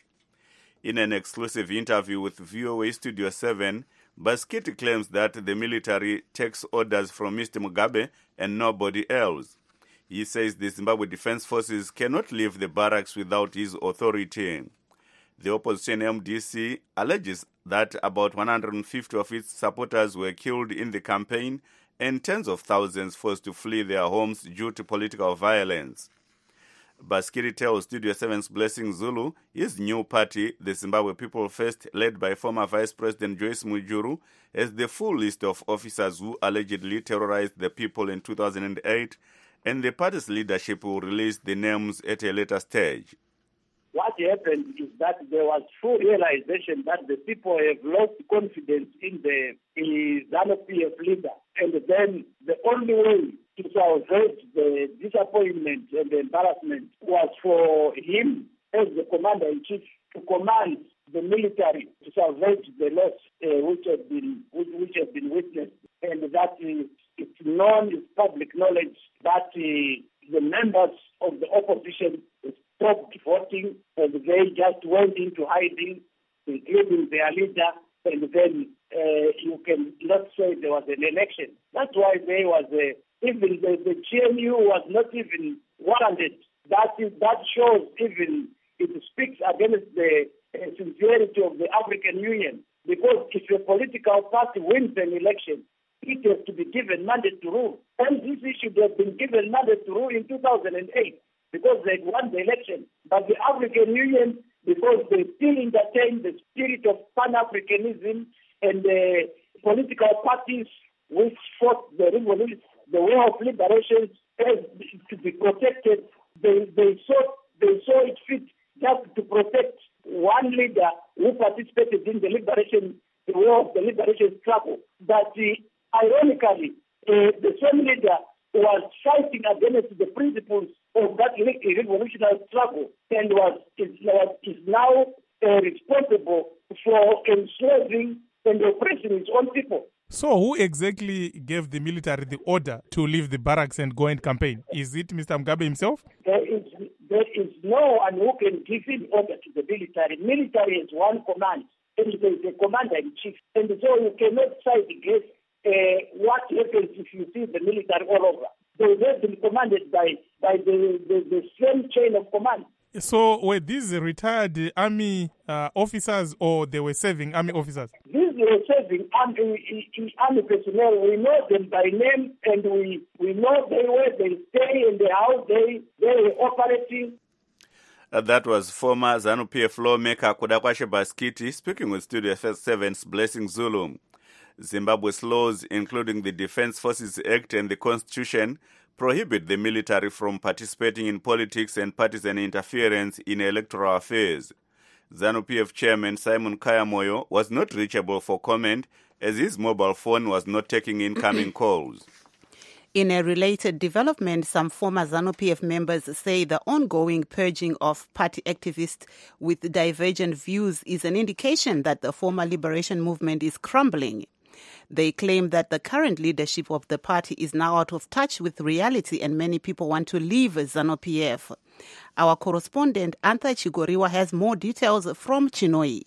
Speaker 2: In an exclusive interview with VOA Studio 7, Baskiti claims that the military takes orders from Mr. Mugabe and nobody else. He says the Zimbabwe Defense Forces cannot leave the barracks without his authority. The opposition MDC alleges that about 150 of its supporters were killed in the campaign and tens of thousands forced to flee their homes due to political violence. Baskiti tells Studio 7's Blessing Zulu his new party, the Zimbabwe People First, led by former Vice President Joyce Mujuru, has the full list of officers who allegedly terrorized the people in 2008, and the party's leadership will release the names at a later stage.
Speaker 5: What happened is that there was full realization that the people have lost confidence in the ZANU-PF leader, and then the only way to salvage the disappointment and the embarrassment was for him, as the commander-in-chief, to command the military to salvage the loss which has been witnessed, and that it's known, it's public knowledge that the members of the opposition stopped voting and they just went into hiding, including their leader, and then you can not say there was an election. That's why there was even the GNU was not even warranted. That shows even it speaks against the sincerity of the African Union. Because if a political party wins an election, it has to be given mandate to rule. And this should have been given mandate to rule in 2008. because they won the election. But the African Union, because they still entertain the spirit of Pan-Africanism and the political parties which fought the revolution, the way of liberation has to be protected. They saw it fit just to protect one leader who participated in the way of the liberation struggle. But ironically, the same leader was fighting against the principles of that revolutionary struggle and is now responsible for enslaving and oppressing his own people.
Speaker 7: So who exactly gave the military the order to leave the barracks and go and campaign? Is it Mr. Mugabe himself?
Speaker 5: There is no one who can give an order to the military. Military is one command, and there is a commander-in-chief. And so you cannot side against what happens if you see the military all over. They have been commanded by the same chain of command.
Speaker 7: So were these retired army officers or they were serving army officers?
Speaker 5: These were serving army personnel. We know them by name and we know where they stay and how they were operating.
Speaker 2: That was former ZANU-PF lawmaker Kudakwashe Baskiti speaking with Studio 7's Blessing Zulu. Zimbabwe's laws, including the Defense Forces Act and the Constitution, prohibit the military from participating in politics and partisan interference in electoral affairs. ZANU-PF chairman Simon Kayamoyo was not reachable for comment as his mobile phone was not taking incoming calls.
Speaker 3: In a related development, some former ZANU-PF members say the ongoing purging of party activists with divergent views is an indication that the former liberation movement is crumbling. They claim that the current leadership of the party is now out of touch with reality and many people want to leave ZANU-PF. Our correspondent, Antha Chigoriwa, has more details from Chinoi.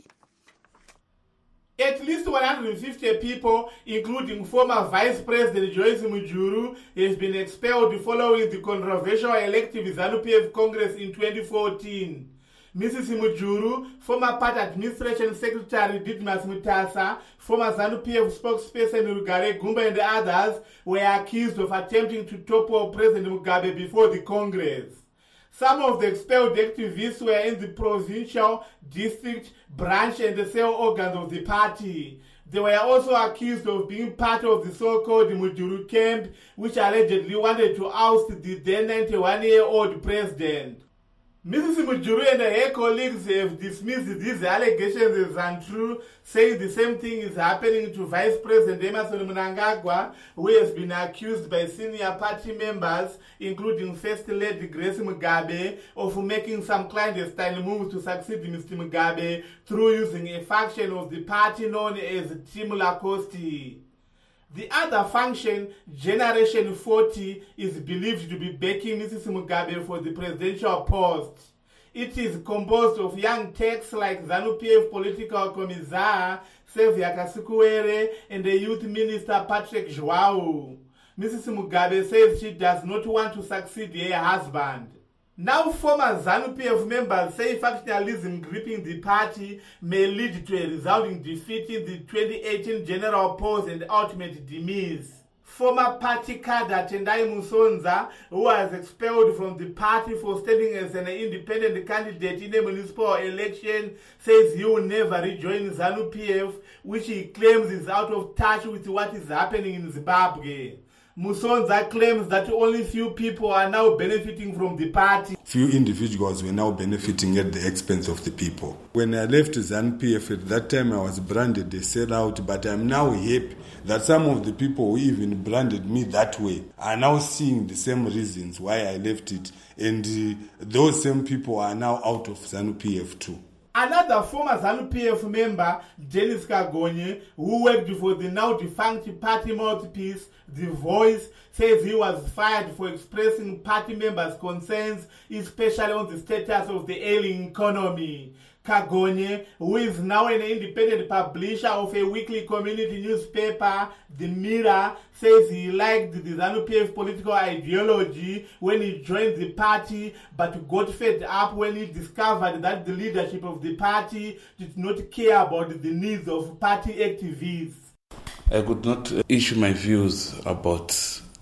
Speaker 19: At least 150 people, including former Vice President Joyce Mujuru, has been expelled following the controversial elective ZANU-PF Congress in 2014. Mrs. Mujuru, former Party Administration Secretary Didmas Mutasa, former ZANU-PF spokesperson Rugare Gumba and others were accused of attempting to topple President Mugabe before the Congress. Some of the expelled activists were in the provincial, district, branch and the cell organs of the party. They were also accused of being part of the so-called Mujuru camp, which allegedly wanted to oust the then 91-year-old president. Mrs. Mujuru and her colleagues have dismissed these allegations as untrue, saying the same thing is happening to Vice President Emmerson Mnangagwa, who has been accused by senior party members, including First Lady Grace Mugabe, of making some clandestine moves to succeed Mr. Mugabe through using a faction of the party known as Team Lacoste. The other faction, Generation 40, is believed to be backing Mrs. Mugabe for the presidential post. It is composed of young techs like ZANU-PF political commissar Sevia Kasikuere and the youth minister Patrick Joao. Mrs. Mugabe says she does not want to succeed her husband. Now former ZANU-PF members say factionalism gripping the party may lead to a resounding defeat in the 2018 general polls and ultimate demise. Former party cadre Tendai Musonza, who was expelled from the party for standing as an independent candidate in a municipal election, says he will never rejoin ZANU-PF, which he claims is out of touch with what is happening in Zimbabwe. Musonza claims that only few people are now benefiting from the party.
Speaker 16: Few individuals were now benefiting at the expense of the people. When I left ZANU-PF at that time, I was branded a sellout, but I'm now happy that some of the people who even branded me that way are now seeing the same reasons why I left it, and those same people are now out of ZANU-PF too.
Speaker 19: Another former ZANU-PF member, Dennis Kagonye, who worked for the now defunct party mouthpiece, The Voice, says he was fired for expressing party members' concerns, especially on the status of the ailing economy. Kagonye, who is now an independent publisher of a weekly community newspaper, The Mirror, says he liked the ZANU-PF political ideology when he joined the party, but got fed up when he discovered that the leadership of the party did not care about the needs of party activists.
Speaker 20: I could not issue my views about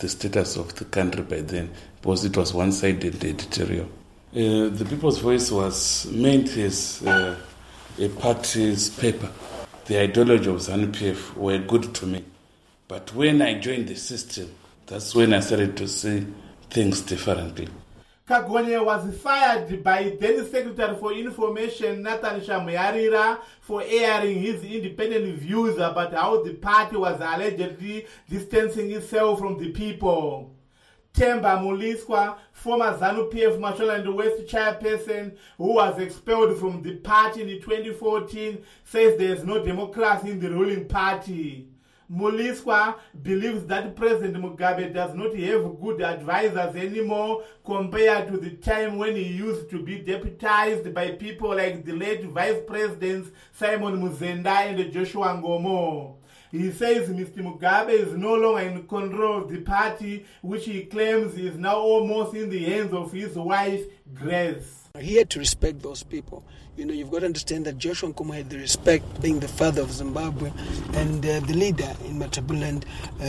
Speaker 20: the status of the country by then, because it was one-sided editorial. The People's Voice was meant as a party's paper. The ideology of ZANU-PF were good to me. But when I joined the system, that's when I started to see things differently.
Speaker 19: Kagonye was fired by then Secretary for Information Nathan Shamuyarira for airing his independent views about how the party was allegedly distancing itself from the people. Temba Muliswa, former ZANU-PF Masholand West chairperson who was expelled from the party in 2014, says there is no democracy in the ruling party. Muliswa believes that President Mugabe does not have good advisors anymore compared to the time when he used to be deputized by people like the late Vice Presidents Simon Muzenda and Joshua Ngomo. He says Mr. Mugabe is no longer in control of the party, which he claims is now almost in the hands of his wife, Grace.
Speaker 21: He had to respect those people. You know, you've got to understand that Joshua Nkomo had the respect, being the father of Zimbabwe, and the leader in Matabuland,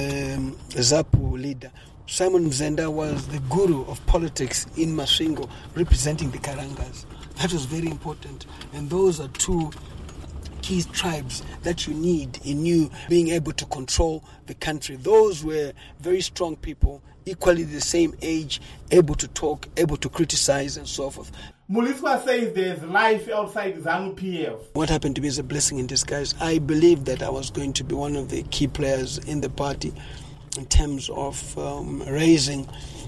Speaker 21: ZAPU leader. Simon Mzenda was the guru of politics in Masvingo, representing the Karangas. That was very important. And those are two key tribes that you need in you being able to control the country. Those were very strong people, equally the same age, able to talk, able to criticize, and so forth.
Speaker 19: Muliswa says there's life outside ZANU-PF.
Speaker 21: What happened to me is a blessing in disguise. I believed that I was going to be one of the key players in the party in terms of raising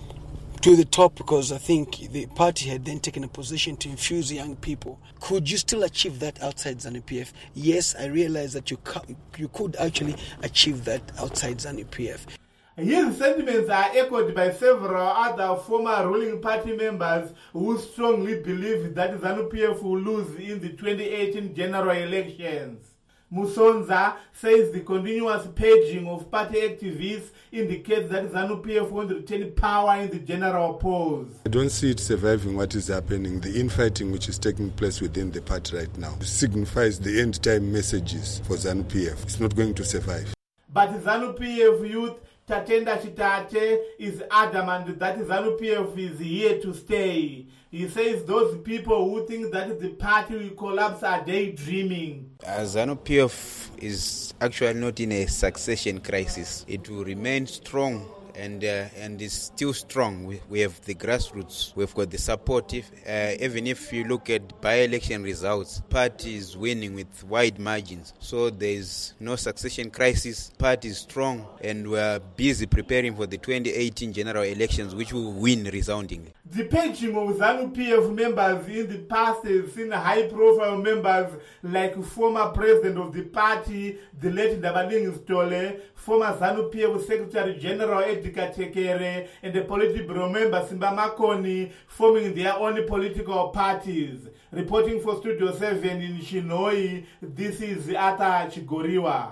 Speaker 21: to the top, because I think the party had then taken a position to infuse young people. Could you still achieve that outside ZANU-PF? Yes, I realized that you could actually achieve that outside ZANU-PF.
Speaker 19: His sentiments are echoed by several other former ruling party members who strongly believe that ZANU-PF will lose in the 2018 general elections. Musonza says the continuous paging of party activists indicates that ZANU-PF won't retain power in the general polls.
Speaker 16: I don't see it surviving what is happening. The infighting which is taking place within the party right now signifies the end-time messages for ZANU-PF. It's not going to survive.
Speaker 19: But ZANU-PF youth Tatenda Chitate is adamant that ZANU-PF is here to stay. He says those people who think that the party will collapse are daydreaming.
Speaker 22: ZANU-PF is actually not in a succession crisis. It will remain strong and is still strong. We have the grassroots. We've got the support. Even if you look at by-election results, party is winning with wide margins. So there is no succession crisis. Party is strong, and we're busy preparing for the 2018 general elections, which will win resoundingly.
Speaker 19: The paging of ZANU-PF members in the past has seen high-profile members like former president of the party, the late Ndabaningi Stole, former ZANU-PF Secretary General Edgar Tekere, and the Politburo member Simba Makoni forming their own political parties. Reporting for Studio 7 in Shinoi, this is Ata Chigoriwa.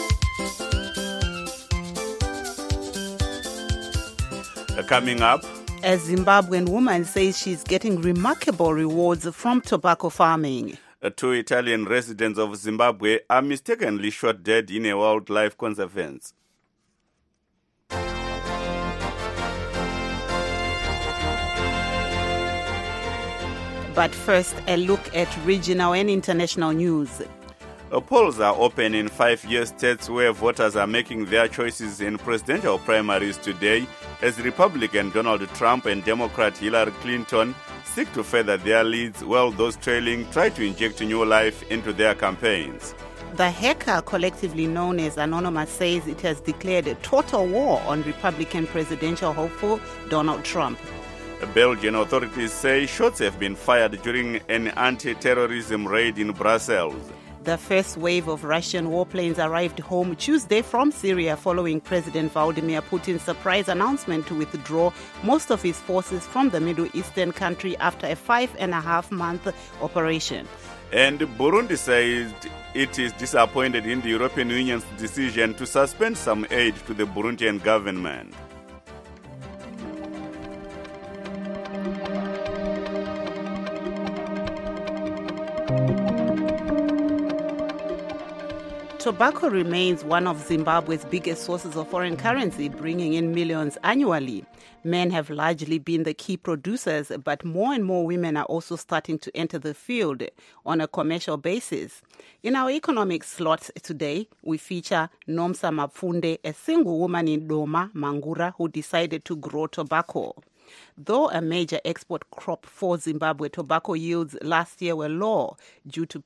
Speaker 2: Coming up,
Speaker 3: a Zimbabwean woman says she's getting remarkable rewards from tobacco farming.
Speaker 2: Two Italian residents of Zimbabwe are mistakenly shot dead in a wildlife conservance.
Speaker 3: But first, a look at regional and international news.
Speaker 2: Polls are open in 5 states where voters are making their choices in presidential primaries today as Republican Donald Trump and Democrat Hillary Clinton seek to further their leads while those trailing try to inject new life into their campaigns.
Speaker 3: The hacker, collectively known as Anonymous, says it has declared a total war on Republican presidential hopeful Donald Trump.
Speaker 2: Belgian authorities say shots have been fired during an anti-terrorism raid in Brussels.
Speaker 3: The first wave of Russian warplanes arrived home Tuesday from Syria following President Vladimir Putin's surprise announcement to withdraw most of his forces from the Middle Eastern country after a 5.5-month operation.
Speaker 2: And Burundi says it is disappointed in the European Union's decision to suspend some aid to the Burundian government.
Speaker 3: Tobacco remains one of Zimbabwe's biggest sources of foreign currency, bringing in millions annually. Men have largely been the key producers, but more and more women are also starting to enter the field on a commercial basis. In our economic slot today, we feature Nomsa Mapfunde, a single woman in Doma, Mangura, who decided to grow tobacco. Though a major export crop for Zimbabwe, tobacco yields last year were low due to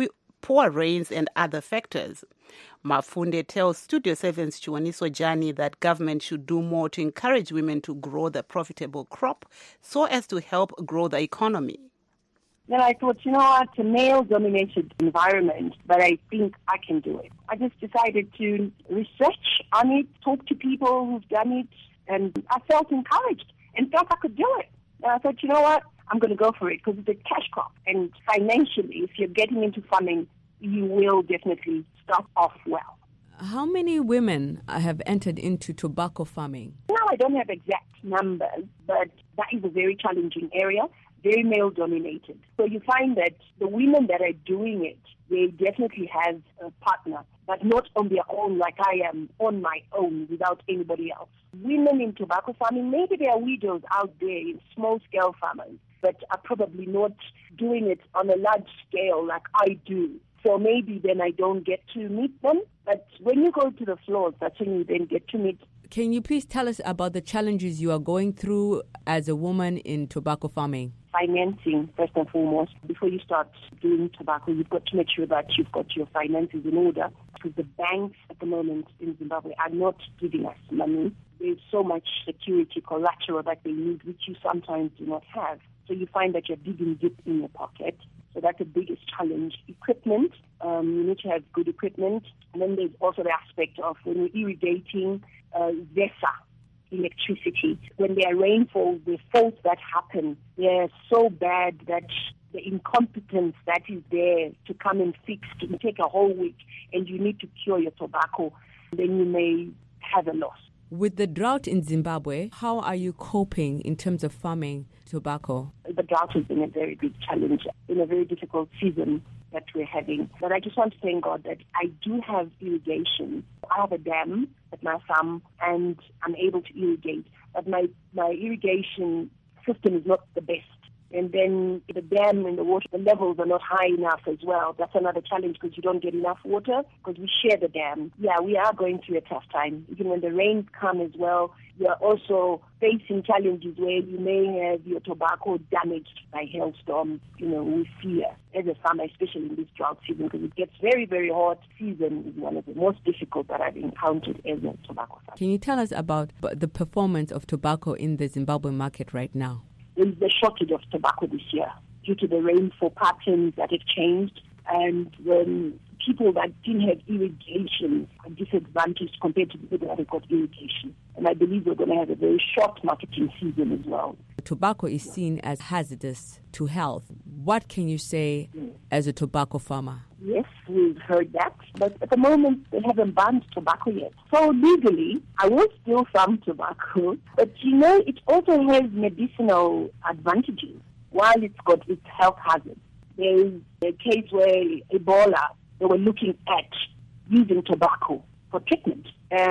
Speaker 3: poor rains and other factors. Mafunde tells Studio 7's Chiwaniso Jani that government should do more to encourage women to grow the profitable crop so as to help grow the economy.
Speaker 12: Then I thought, you know what, it's a male-dominated environment, but I think I can do it. I just decided to research on it, talk to people who've done it, and I felt encouraged and felt I could do it. And I thought, you know what, I'm going to go for it because it's a cash crop. And financially, if you're getting into farming, you will definitely start off well.
Speaker 13: How many women have entered into tobacco farming?
Speaker 12: Now, I don't have exact numbers, but that is a very challenging area, very male-dominated. So you find that the women that are doing it, they definitely have a partner, but not on their own like I am on my own without anybody else. Women in tobacco farming, maybe there are widows out there, small-scale farmers, but are probably not doing it on a large scale like I do. So maybe then I don't get to meet them. But when you go to the floors, that's when you then get to meet.
Speaker 13: Can you please tell us about the challenges you are going through as a woman in tobacco farming?
Speaker 12: Financing, first and foremost. Before you start doing tobacco, you've got to make sure that you've got your finances in order, because the banks at the moment in Zimbabwe are not giving us money. There's so much security collateral that they need, which you sometimes do not have. So you find that you're digging deep in your pocket. So that's the biggest challenge. Equipment, you need to have good equipment. And then there's also the aspect of when you're irrigating, ZESA, electricity. When there are rainfalls, the faults that happen, they're so bad that the incompetence that is there to come and fix can take a whole week, and you need to cure your tobacco. Then you may have a loss.
Speaker 13: With the drought in Zimbabwe, how are you coping in terms of farming tobacco?
Speaker 12: The drought has been a very big challenge in a very difficult season that we're having. But I just want to thank God that I do have irrigation. I have a dam at my farm and I'm able to irrigate. But my irrigation system is not the best. And then the dam and the water, the levels are not high enough as well. That's another challenge because you don't get enough water because we share the dam. Yeah, we are going through a tough time. Even when the rains come as well, you are also facing challenges where you may have your tobacco damaged by hailstorms. We fear as a farmer, especially in this drought season, because it gets very, very hot. Season is one of the most difficult that I've encountered as a tobacco farmer.
Speaker 13: Can you tell us about the performance of tobacco in the Zimbabwe market right now?
Speaker 12: There's the shortage of tobacco this year due to the rainfall patterns that have changed, and people that didn't have irrigation are disadvantaged compared to people that have got irrigation. And I believe we're going to have a very short marketing season as well.
Speaker 13: Tobacco is seen as hazardous to health. What can you say as a tobacco farmer?
Speaker 12: Yes, we've heard that, but at the moment they haven't banned tobacco yet. So legally, I will steal some tobacco, but it also has medicinal advantages while it's got its health hazards. There's a case where Ebola, they were looking at using tobacco for treatment.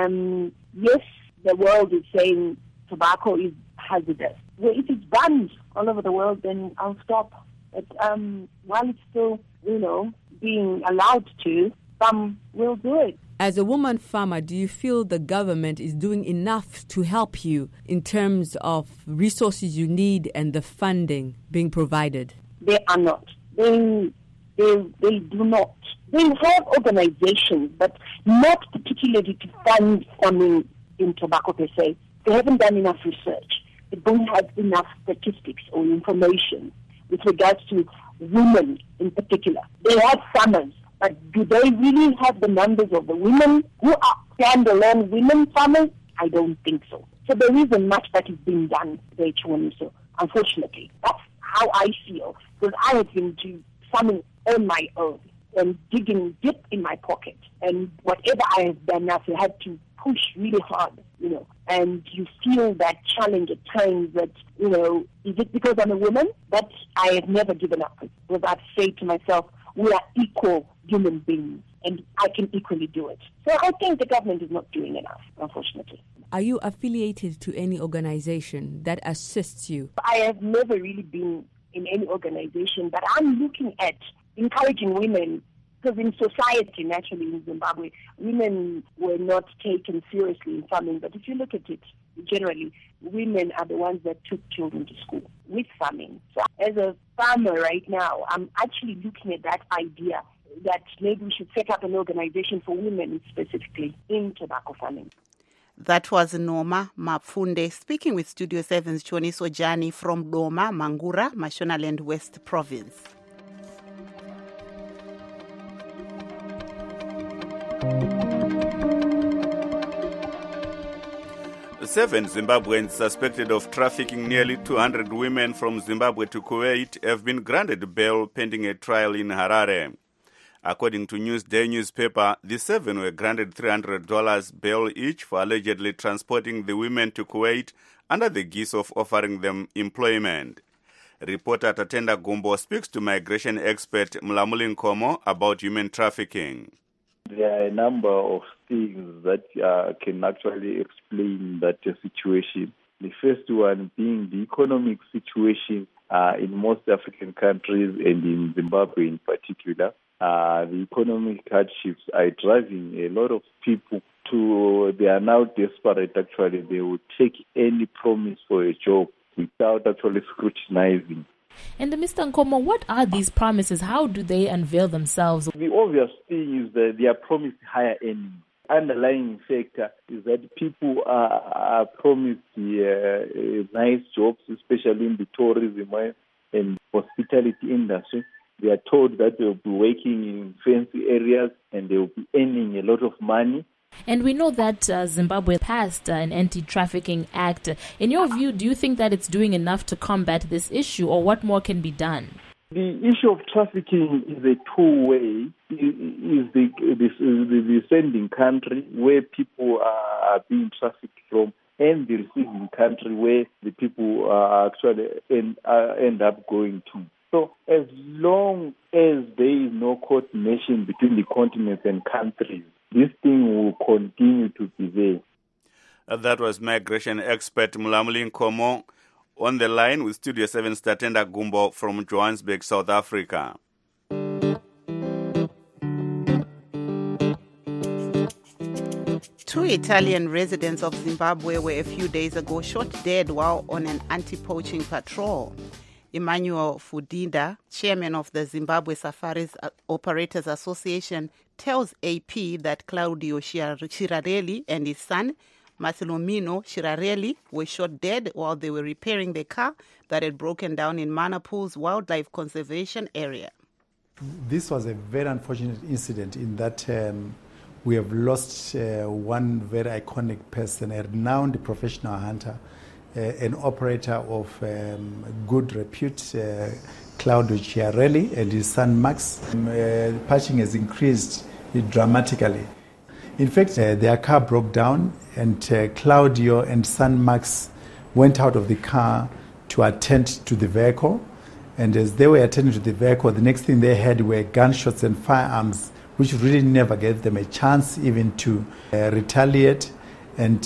Speaker 12: Yes, the world is saying tobacco is hazardous. Well, if it's banned all over the world, then I'll stop. But while it's still, being allowed to, some will do it.
Speaker 13: As a woman farmer, do you feel the government is doing enough to help you in terms of resources you need and the funding being provided?
Speaker 12: They are not. They do not. They have organizations, but not particularly to fund farming in tobacco per se. They haven't done enough research. They don't have enough statistics or information with regards to women in particular. They have farmers, but do they really have the numbers of the women who are standalone women farmers? I don't think so. So there isn't much that is being done there, Chiwaniso, unfortunately. That's how I feel, because I have been to farming on my own and digging deep in my pocket. And whatever I have done, I've had to push really hard, and you feel that challenge at times that, is it because I'm a woman? But I have never given up, because I've said to myself, we are equal human beings. and I can equally do it. So I think the government is not doing enough, unfortunately.
Speaker 13: Are you affiliated to any organization that assists you?
Speaker 12: I have never really been in any organization, but I'm looking at encouraging women, because in society, naturally in Zimbabwe, women were not taken seriously in farming. But if you look at it, generally, women are the ones that took children to school with farming. So as a farmer right now, I'm actually looking at that idea that maybe we should set up an organization for women specifically in tobacco farming.
Speaker 3: That was Noma Mapfunde speaking with Studio 7's Choniso Jani from Doma, Mangura, Mashonaland West Province.
Speaker 2: Seven Zimbabweans suspected of trafficking nearly 200 women from Zimbabwe to Kuwait have been granted bail pending a trial in Harare. According to Newsday newspaper, the 7 were granted $300 bail each for allegedly transporting the women to Kuwait under the guise of offering them employment. Reporter Tatenda Gumbo speaks to migration expert Mlamuli Nkomo about human trafficking.
Speaker 1: There are a number of things that can actually explain that situation. The first one being the economic situation in most African countries and in Zimbabwe in particular. The economic hardships are driving a lot of people they are now desperate actually. They will take any promise for a job without actually scrutinizing.
Speaker 6: And Mr. Nkomo, what are these promises? How do they unveil themselves?
Speaker 1: The obvious thing is that they are promised higher earnings. Underlying factor is that people are promised nice jobs, especially in the tourism and hospitality industry. They are told that they will be working in fancy areas and they will be earning a lot of money.
Speaker 6: And we know that Zimbabwe passed an anti-trafficking act. In your view, do you think that it's doing enough to combat this issue, or what more can be done?
Speaker 1: The issue of trafficking is a two-way. Is the sending country where people are being trafficked from, and the receiving country where the people actually end up going to. So as long as there is no coordination between the continents and countries, this thing will continue to be there.
Speaker 2: That was migration expert Mlamuli Nkomo on the line with Studio 7's Tatenda Gumbo from Johannesburg, South Africa.
Speaker 3: Two Italian residents of Zimbabwe were a few days ago shot dead while on an anti-poaching patrol. Emmanuel Fudinda, chairman of the Zimbabwe Safaris Operators Association, tells AP that Claudio Shirarelli and his son, Marcelomino Shirarelli, were shot dead while they were repairing their car that had broken down in Manapul's wildlife conservation area.
Speaker 23: This was a very unfortunate incident in that we have lost one very iconic person, a renowned professional hunter, an operator of good repute, Claudio Chiarelli, and his son Max. Poaching has increased dramatically. In fact, their car broke down, and Claudio and son Max went out of the car to attend to the vehicle. And as they were attending to the vehicle, the next thing they had were gunshots and firearms, which really never gave them a chance even to retaliate. And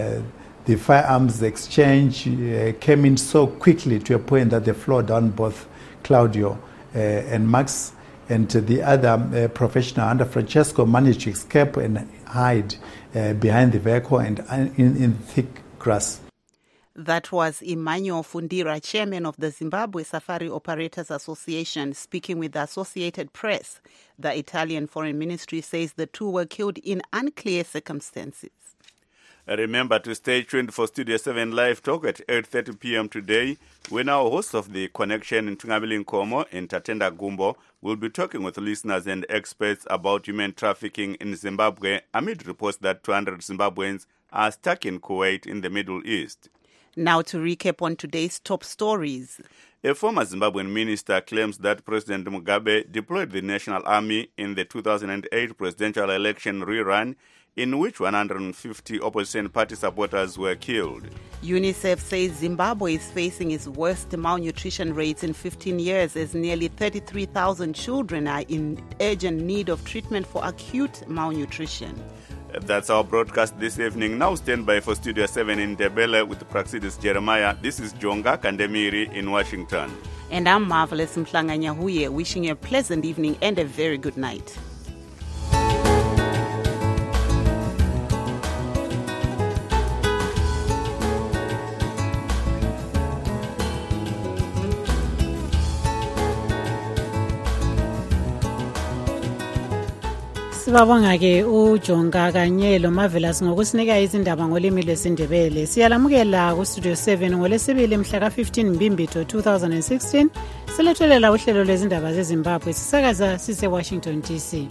Speaker 23: the firearms exchange came in so quickly to a point that they flowed down both Claudio and Max, and the other professional hunter, Francesco, managed to escape and hide behind the vehicle and in thick grass.
Speaker 3: That was Emmanuel Fundira, chairman of the Zimbabwe Safari Operators Association, speaking with the Associated Press. The Italian Foreign Ministry says the two were killed in unclear circumstances.
Speaker 2: Remember to stay tuned for Studio 7 Live Talk at 8:30 p.m. today, when our host of The Connection, Ntungamili Nkomo and Tatenda Gumbo, will be talking with listeners and experts about human trafficking in Zimbabwe amid reports that 200 Zimbabweans are stuck in Kuwait in the Middle East.
Speaker 3: Now to recap on today's top stories.
Speaker 2: A former Zimbabwean minister claims that President Mugabe deployed the National Army in the 2008 presidential election rerun, in which 150 opposition party supporters were killed.
Speaker 3: UNICEF says Zimbabwe is facing its worst malnutrition rates in 15 years as nearly 33,000 children are in urgent need of treatment for acute malnutrition.
Speaker 2: That's our broadcast this evening. Now stand by for Studio 7 in Ndebele with Praxidis Jeremiah. This is Jonga Kandemiri in Washington.
Speaker 3: And I'm Marvelous Mhlanganyahuye, wishing you a pleasant evening and a very good night.
Speaker 8: Sibabonga ke uJonga kanye lo Marvelous ngokusinika izindaba ngolimi lwesiNdebele. Siyalamukela ku Studio 7 ngolesibili mhla ka15 Mbimbitho 2016. Silethulela uhlelo lwezindaba zeZimbabwe sisakaza sise Washington DC.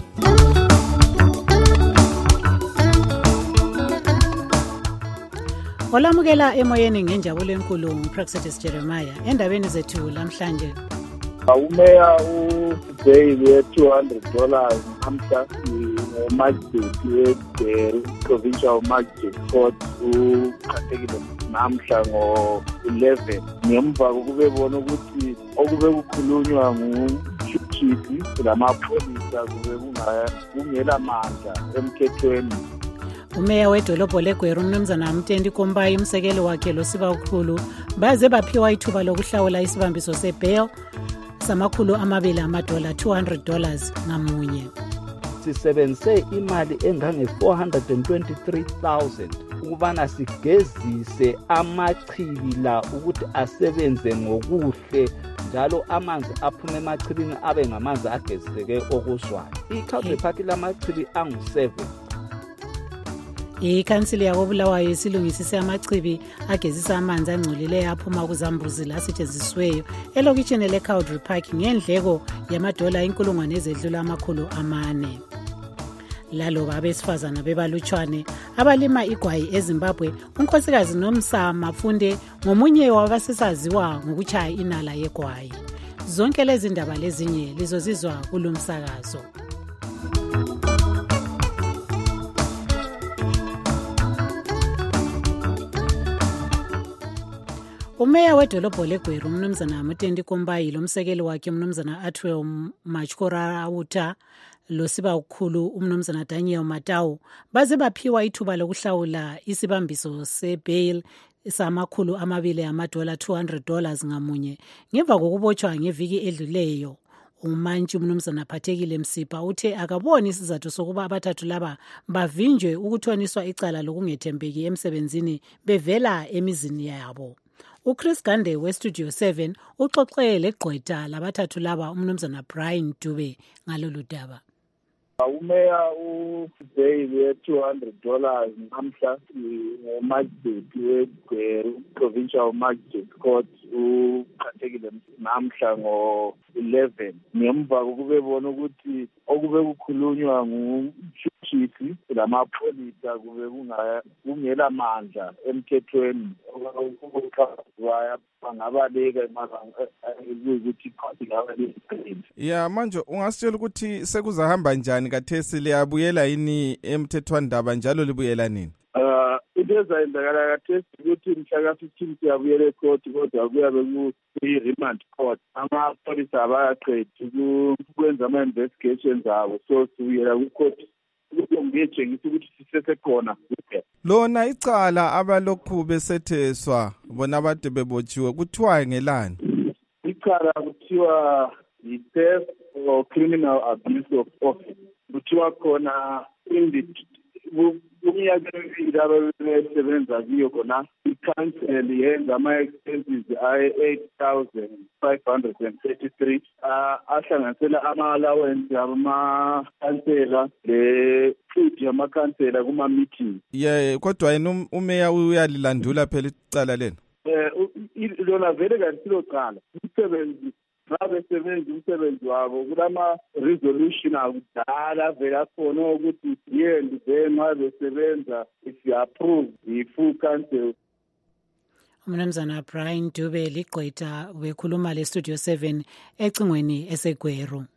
Speaker 8: Olamukela emoyeni ngenjabulo enkulu nguPraxidis Jeremiah endabeni zethu lamhlanje.
Speaker 5: Umeya uBay $200 namhla magistrate we-provincial magistrate court uqhathekile namhla ngo-11 ngemva kokubebona ukuthi okube kukhulunywa nguchief lamapholisa kube kungela mandla emthethweni.
Speaker 8: Umeya wedolobho leGweru uMnumzana Mtendi Kombayi umsekelo wakhe loSiba ukhulu baze baphiwa ithuba lokuhlawula isibambiso sebail $200 ngamunye.
Speaker 9: Sisebenzise imali engange-423,000 ukubana sigezise amachibi la ukuthi asebenze ngokuhle njalo amanzi aphuma emachibini abe ngamanzi ageziseke okuzwayo. I-Country Park lamachibi angu-7.
Speaker 8: Ikhansili yakoBulawayo isilungisise amachibi agezisa amanzi angcolileyo aphuma kuzambuzi lasetshenzisweyo elokitshini leCountry Park ngendleko $400,400. Laloba abesifazana bebalutshwane abalima igwayi eZimbabwe, unkosikazi Nomsa Mafunde ngomunye wabasesaziwa ngokuchaya inala yegwayi. Zonke lezi ndaba lezinye lizozizwa kulomsakazo. Umeya wedolobho leGweru uMnumzana Mtendi Kombayi lomsekelo wakhe uMnumzana Atwell Machkorauta loSiba ukhulu uMnumzana Daniel Matau baze baphiwa ithuba lokuhlawula isibambiso sebail $200 ngamunye ngemva kokubotshwa ngeviki edluleyo. Umantshi uMnumzana Phathekile Msipha uthe akaboni isizathu sokuba abathathu laba bavinjwe ukuthoniswa icala lokungethembeki emsebenzini bevela emizini yabo. uChris Gande weStudio 7 uxoxe leGqwetha labathathu laba uMnumzana Brian Dube ngalolu daba.
Speaker 5: Umeya uBay $200 namhla magistrate weGweru provincial magistrate court uqhathekile namhla ngo-11 ngemva kokubebona ukuthi okube kukhulunywa nguchief lamapholisa kube kungela mandla emthethweni bangabaleka ukuthi
Speaker 10: ya manje ungasitshela ukuthi sekuzahamba njani kathesi liyabuyela yini emthethwandaba njalo libuyela nini?
Speaker 5: Into ezayenzakala kathesi ukuthi mhla ka-15 siyabuyela ecourt kodwa kuyabe kuyi-remand court. Amapholisa abayaqedi ukwenza ama-investigations abo so sibuyela ku-court ngiyetshengisa ukuthi sisesekhona.
Speaker 10: Lona icala abalokhu besetheswa bona abade bebotshiwe kuthiwa ngelani?
Speaker 5: Icala kuthiwa yi-theft or criminal abuse of office. Kuthiwa khona kuminyaka emibili ababesebenza kiyo khona i-council yenza ama-expenses $8,533 ahlanganisela ama-allowance amakhansela le-food yamakhansela kuma-meeting.
Speaker 10: Kodwa yena umeya uyalilandula phela icala lena?
Speaker 5: Lona vele kanti cala umsebenzi babesebenza umsebenzi wabo kulama-resolution akudala vele akhona ukuthi yendi nxa besebenza if-approve yi-full council.
Speaker 8: uMnumzana Brian Dube liGqwetha bekhuluma leStudio 7 ecingweni eseGweru.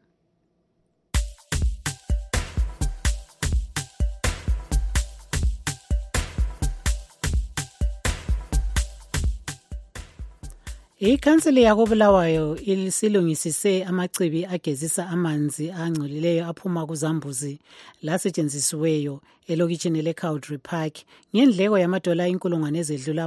Speaker 8: Ikhansili yakobulawayo isilungisise amachibi agezisa amanzi angcolileyo aphuma kuzambuzi lasetshenzisiweyo elokitshini leCowdry Park ngendleko yamadola inkulungwane ezedlula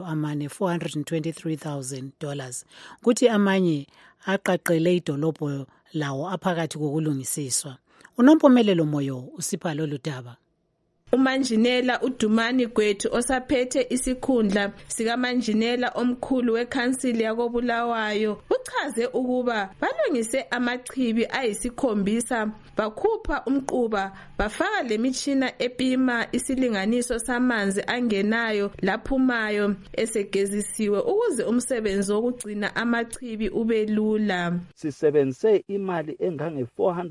Speaker 8: $423,000 kuthi amanye aqaqele idolobho lawo aphakathi kokulungisiswa. Unompumelelo Moyo usipha lolu daba.
Speaker 11: umanjinela uDumani Gwethu osaphethe isikhundla sikamanjinela omkhulu wekhansili yakobulawayo uchaze ukuba balungise amachibi ayisikhombisa bakhupha umquba bafaka lemitshina epima isilinganiso samanzi angenayo laphumayo esegezisiwe ukuze umsebenzi wokugcina amachibi ube lula.
Speaker 9: Sisebenzise imali engange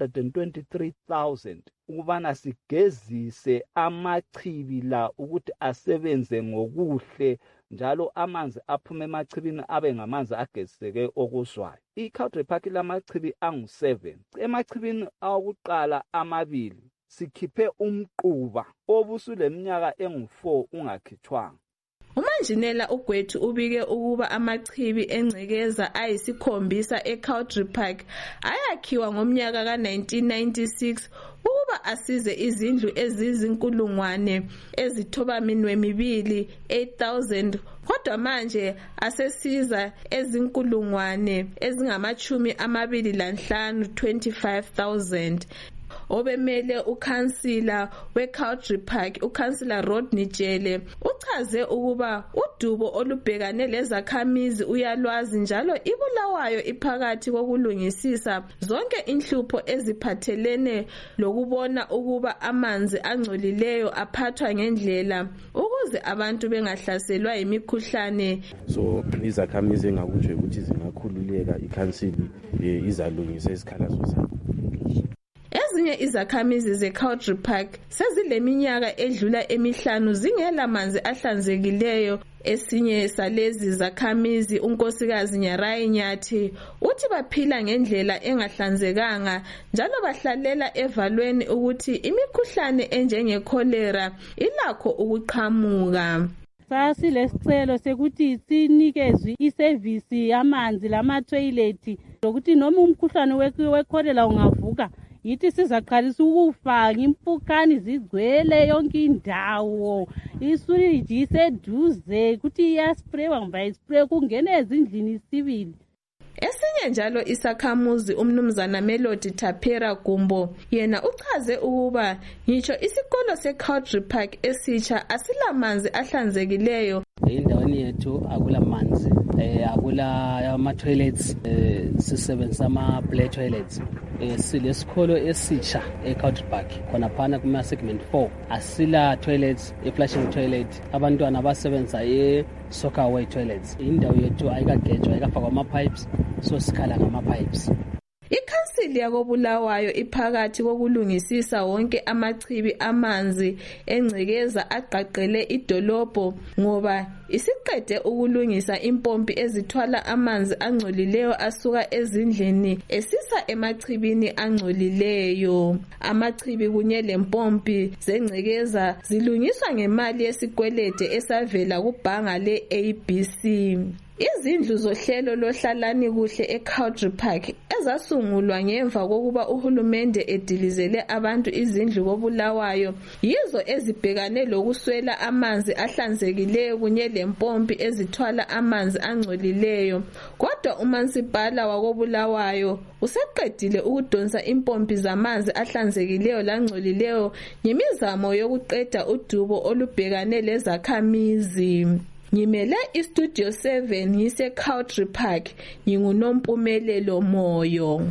Speaker 9: 423,000 ukubana sigezise amachibi la ukuthi asebenze ngokuhle njalo amanzi aphuma emachibini abe ngamanzi ageziseke okuzwayo. ICowdry Park lamachibi angu7 emachibini awokuqala amabili sikhiphe umquba obusuleminyaka engu4 ungakhithwanga.
Speaker 11: Umanjinela uGwethu ubike ukuba amachibi engcekeza ayisikhombisa eCowdry Park ayakhiwa ngomnyaka ka1996 ukuba asize izindlu ezizinkulungwane ezithobaminwemibili 8,000 kodwa manje asesiza ezinkulungwane ezingama25 25,000. Obemele ukhansila weCowdry Park ukhansila Rodney Jele uchaze ukuba udubo olubhekane lezakhamizi uyalwazi njalo ibulawayo iphakathi kokulungisisa zonke inhlupho eziphathelene lokubona ukuba amanzi angcolileyo aphathwa ngendlela ukuze abantu bengahlaselwa imikhuhlane.
Speaker 14: So izakhamizi engakutsho ukuthi zingakhululeka ikhansili izalungisa isikhalazo sabo.
Speaker 11: Ezinye izakhamizi zeCowdry Park sezileminyaka edlula emihlanu zingela manzi ahlanzekileyo. Esinye salezi zakhamizi unkosikazi Nyarayi Nyathi uthi baphila ngendlela engahlanzekanga njalo bahlalela evalweni ukuthi imikhuhlane enjengekholera ilakho ukuqhamuka.
Speaker 15: Sasilesicelo sekuthi sinikezwe isevisi yamanzi lama-toilet lokuthi noma umkhuhlane wekholera ungavuka yithi sizaqalisa ukufaka impukani zigcwele yonke indawo isuriji iseduze ukuthi iyasprewa ngoba ispray kungene ezindlini sibili.
Speaker 11: Esinye njalo isakhamuzi umnumzana Melody Tapera Gumbo yena uchaze ukuba ngitsho isikolo seCowdry Park esitsha asilamanzi ahlanzekileyo.
Speaker 24: Endaweni yethu akulamanzi akula ama-toilets sisebenzisa ama-black toilets. Silesikolo esitsha eCowdry Park khona phana kuma-segment 4 asila toilets flushing toilet abantwana basebenza e-sockaway toilets. Indawo yethu ayikagejwa ayikafakwa ama-pipes so sikhala ngama-pipes.
Speaker 11: Ikhansili yakobulawayo iphakathi kokulungisisa wonke amachibi amanzi engcekeza aqaqele idolobho ngoba isiqede ukulungisa impompi ezithwala amanzi angcolileyo asuka ezindlini esisa emachibini angcolileyo. Amachibi kunye lempompi zengcekeza zilungiswa ngemali yesikwelede esavela kubhanga le-ABC. Izindlu zohlelo lohlalani kuhle eCowdry Park ezasungulwa ngemva kokuba uhulumende edilizele abantu izindlu kobulawayo yizo ezibhekane lokuswela amanzi ahlanzekileyo kunye lempompi ezithwala amanzi angcolileyo. Kodwa umansipala wakobulawayo useqedile ukudonsa impompi zamanzi ahlanzekileyo langcolileyo ngemizamo yokuqeda udubo olubhekane lezakhamizi. Ngimele iStudio 7 ngiseCowdry Park nginguNompumelelo Moyo.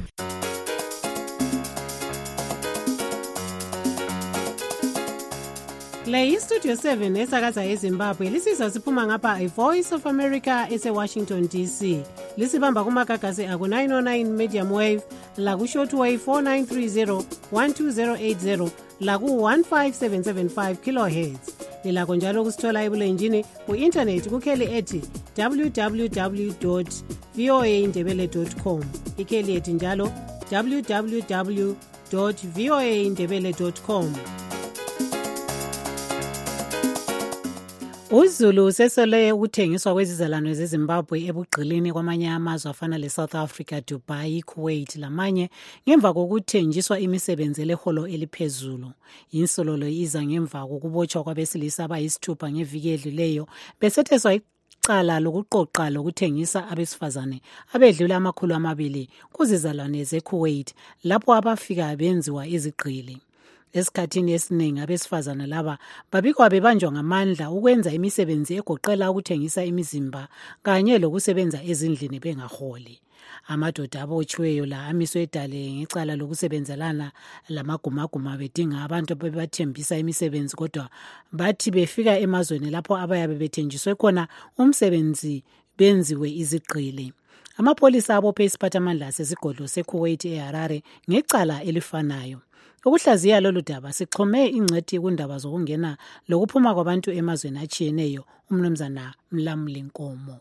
Speaker 8: Le iStudio 7 esakaza eZimbabwe lisizwa siphuma ngapha iVoice of America eseWashington DC. Lisibamba kumagagasi aku-909 medium wave laku-shortwave 4930 12080 laku-15775 kilohertz. Lilakho njalo kusithola ebulenjini ku-internet kukheli ethi www.voaindebele.com. Ikheli ethi njalo www.voaindebele.com. uZulu sesele ukuthengiswa kwezizalwane zeZimbabwe ebugqilini kwamanye amazwe afana leSouth Africa, Dubai, Kuwait lamanye ngemva kokuthenjiswa imisebenzi eleholo eliphezulu. Insololo iza ngemva kokubotshwa kwabesilisa abayisithupha ngeviki edluleyo besetheswa icala lokuqoqa lokuthengisa abesifazane abedlula 200 kuzizalwane zeKuwait lapho abafika benziwa izigqili. Esikhathini esiningi abesifazana laba babikwa bebanjwa ngamandla ukwenza imisebenzi egoqela ukuthengisa imizimba kanye lokusebenza ezindlini bengaholi. Amadoda abotshiweyo la amiswe edale ngecala lokusebenzelana lamagumaguma bedinga abantu bebathembisa imisebenzi, kodwa bathi befika emazweni lapho abayabe bethenjiswe khona umsebenzi benziwe izigqili. Amapolisa abophe isiphathamandla sesigodlo seKuwait eHarare ngecala elifanayo. Ukuhlaziya lolu daba sixhome ingcwethi kundaba zokungena lokuphuma kwabantu emazweni atshiyeneyo, umnumzana Mlamli Nkomo.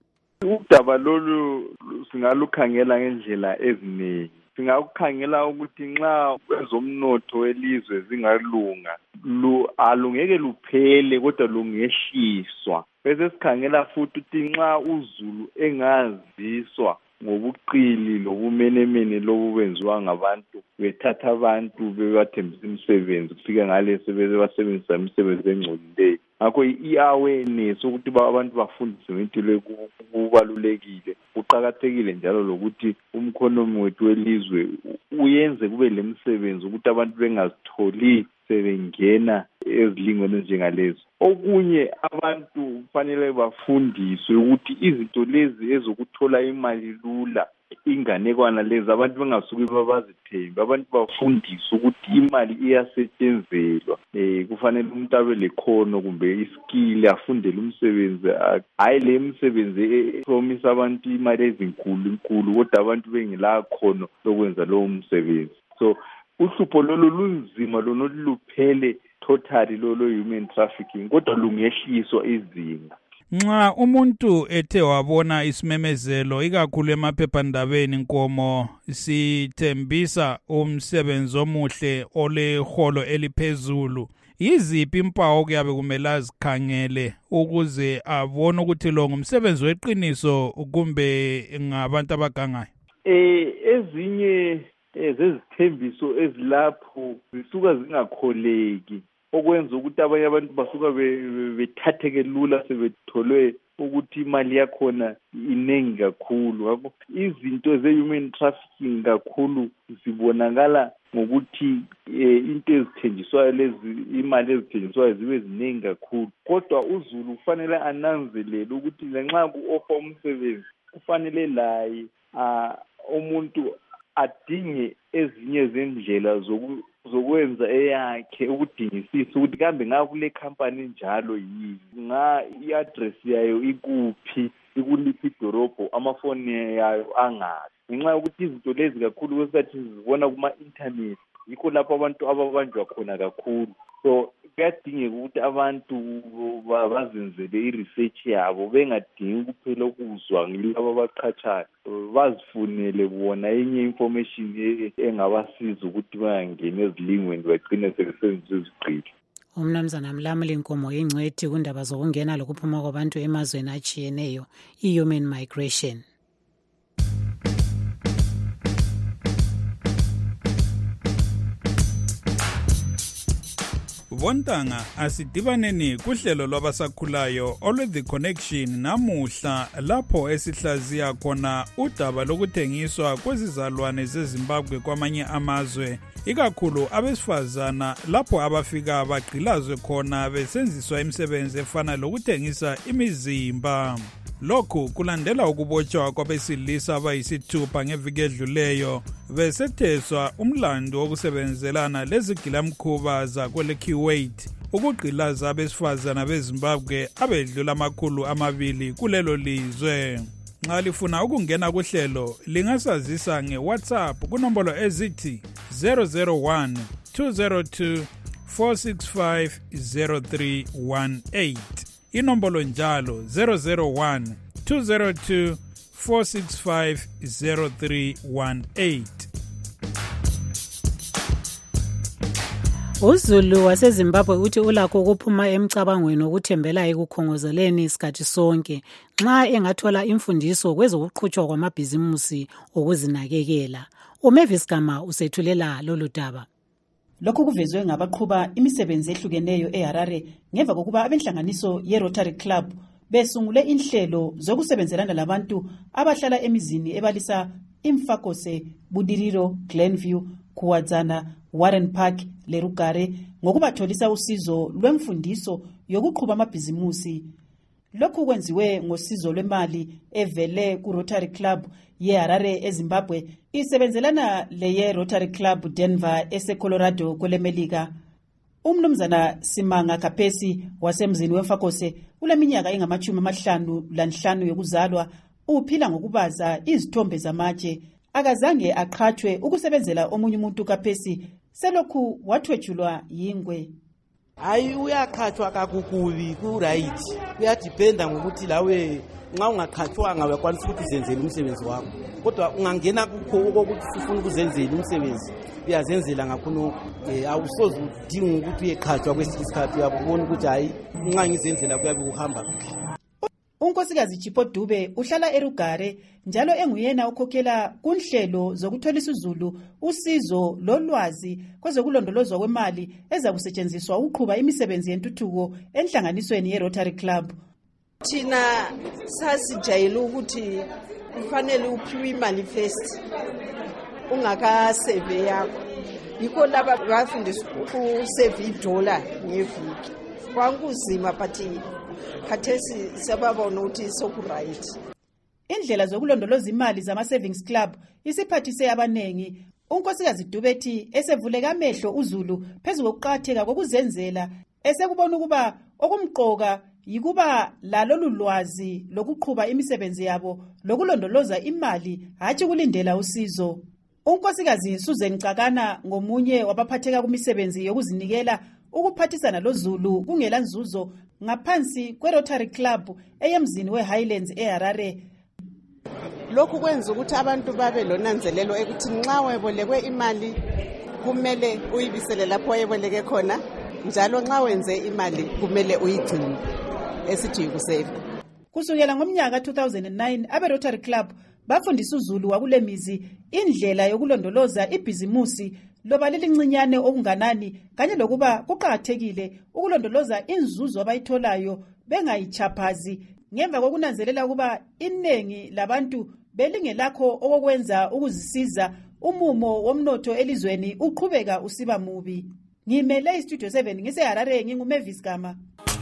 Speaker 1: Udaba lolu singalukhangela ngendlela eziningi. Singakukhangela ukuthi nxa kwezomnotho welizwe zingalunga, alungeke luphele kodwa lungehliswa. Bese sikhangela futhi ukuthi nxa uZulu engaziswa ngobuqili lobumenemene lobu benziwa ngabantu bethatha abantu bebathembisa imisebenzi kufika ngale sebasebenzisa imisebenzi engcolileyo. Ngakho i-awareness ukuthi abantu bafundiswe ngempilo kubalulekile, kuqakathekile njalo lokuthi umkhonomi wethu welizwe uyenze kube lemisebenzi ukuthi abantu bengazitholi sebengena ezilingweni ezinjengalezo. Okunye abantu kufanele bafundiswe ukuthi izinto lezi ezokuthola imali lula, inganekwana lezi abantu bengasuki babazithembe. Abantu bafundiswe ukuthi imali iyasetshenzelwa. Kufanele umuntu abe lekhono kumbe iskill afundele umsebenzi, hayi le misebenzi epromisa abantu imali ezinkulu kodwa abantu bengela khono lokwenza lowo msebenzi. So uhlupho lolo lunzima lona luphele totally lolo human trafficking, kodwa lungehliswa izinga.
Speaker 4: Nxa umuntu ethe wabona isimemezelo ikakhulu emaphephandabeni Nkomo sithembisa umsebenzi omuhle oleholo eliphezulu, yiziphi impawu kuyabe kumele azikhangele ukuze abone ukuthi lo ngumsebenzi weqiniso kumbe ngabantu abagangayo?
Speaker 1: Ezinye zezithembiso ezilapho zisuka zingakholeki, okwenza ukuthi abanye abantu basuka bethatheke lula sebetholwe ukuthi imali yakhona inengi kakhulu. Ngakho izinto ze-human trafficking kakhulu zibonakala ngokuthi into ezithenjiswayo lezi, imali ezithenjiswayo zibe ziningi kakhulu. Kodwa uZulu kufanele ananzelele ukuthi ngenxa ku-offer umsebenzi kufanele laye umuntu adinge ezinye zendlela zokwenza eyakhe ukudingisisa ukuthi kambe ngakule company njalo yini, i-address yayo ikuphi, ikuliphi idorobho, amafoni yayo angaphi. Ngenxa yokuthi izinto lezi kakhulu kwesikhathi zibona kuma-internet, yikho lapho abantu ababanjwa khona kakhulu. So kuyadingeka ukuthi abantu bazenzele i-research yabo, bengadingi kuphela ukuzwa ngilabo abaqhatshayo, bazifunele bona enye information engabasiza ukuthi bangangeni ezilingweni bagcine sebesebenzisa izigqili.
Speaker 8: Umnumzana Mlamli Nkomo ingcwethi kundaba zokungena lokuphuma kwabantu emazweni atshiyeneyo, i-human migration.
Speaker 4: Bontanga asidibaneni kuhlelo lwabasakhulayo olwe The Connection namuhla lapho esihlaziya khona udaba lokuthengiswa kwezizalwane zeZimbabwe kwamanye amazwe, ikakhulu abesifazana lapho abafika bagqilazwe khona besenziswa imisebenzi efana lokuthengisa imizimba. Lokhu kulandela ukubotshwa kwabesilisa abayisithupha ngeviki edluleyo besetheswa umlando wokusebenzelana lezigilamkhuba zakweleKuwait ukugqilaza abesifazana beZimbabwe abedlula 200 kulelo lizwe. Nxa lifuna ukungena kuhlelo lingasazisa ngeWhatsApp kunombolo ezithi 001 202 465 0318. Inombolo njalo 001 202 465 0318.
Speaker 8: uZulu waseZimbabwe uthi ulakho ukuphuma emcabangweni okuthembela ekukhongozeleni isikhathi sonke nxa engathola imfundiso kwezokuqhutshwa kwamabhizimusi okuzinakekela. uMavis Gama usethulela lolu daba.
Speaker 7: Lokhu kuvezwe ngabaqhuba imisebenzi ehlukeneyo eHarare ngemva kokuba abenhlanganiso ye-Rotary Club besungule inhlelo zokusebenzelana labantu abahlala emizini ebalisa Imfakose, Budiriro, Glenview, Kuwadzana, Warren Park, Lerugare ngokubatholisa usizo lwemfundiso yokuqhuba amabhizimusi. Lokhu kwenziwe ngosizo lwemali evele ku-Rotary Club ye-Harare eZimbabwe isebenzelana leye Rotary Club Denver ese-Colorado kwelemelika. Umnumzana Simanga Kapesi wasemzini weMfakose kuleminyaka engama-55 yokuzalwa uphila ngokubaza izithombe zamatshe. Akazange aqhathwe ukusebenzela omunye umuntu Kapesi selokhu wathwetshulwa yingwe.
Speaker 17: Hayi uyakhathwa kakukubi ku-right, kuyadipenda ngokuthi lawe nxa ungakhathwanga uyakwanisa ukuthi uzenzele umsebenzi wakho, kodwa ungangena kukho okokuthi ufuna ukuzenzela umsebenzi uyazenzela ngakho awusoze udinga ukuthi uyekhathwa kwesinye isikhathi, uyabona ukuthi hayi nxa ngizenzela kuyabe kuhamba kuhle.
Speaker 7: Unkosikazi Chipo Dube uhlala eRugare njalo enguyena okhokhela kunhlelo zokutholisa uZulu usizo lolwazi kwezokulondolozwa kwemali ezakusetshenziswa ukuqhuba imisebenzi yentuthuko enhlanganisweni ye-Rotary Club.
Speaker 18: Thina sasijayele ukuthi kufanele uphiwe imali first ungakaseve yakho, yikho laba bafundiswa ukuseve $1 ngeviki. Kwakuzima but khathesi sababona ukuthi soku-right.
Speaker 7: Indlela zokulondoloza imali zama-savings club isiphathise abanengi. Unkosikazi Dubethi esevuleka amehlo uZulu phezu kokuqakatheka kokuzenzela esekubona ukuba okumqoka yikuba lalolu lwazi lokuqhuba imisebenzi yabo lokulondoloza imali hatshi kulindela usizo. Unkosikazi Susan Cakana ngomunye wabaphatheka kumisebenzi yokuzinikela ukuphathisana loZulu kungela nzuzo ngaphansi kwe-Rotary Club eyemzini we-Highlands eHarare.
Speaker 20: Lokhu kwenza ukuthi abantu babe lonanzelelo ekuthi nxa webolekwe imali kumele uyibisele lapho oyeboleke khona, njalo nxa wenze imali kumele uyigcine esithi yikusave.
Speaker 7: Kusukela ngomnyaka 2009 abe-Rotary Club bafundisa uZulu wakulemizi indlela yokulondoloza ibhizimusi loba lelincinyane okunganani kanye lokuba kuqakathekile ukulondoloza inzuzo abayitholayo bengayichaphazi ngemva kokunanzelela ukuba inengi labantu belingelakho okokwenza ukuzisiza umumo womnotho elizweni uqhubeka usiba mubi. Ngimele iStudio 7 ngiseHarare nginguMavis Gama.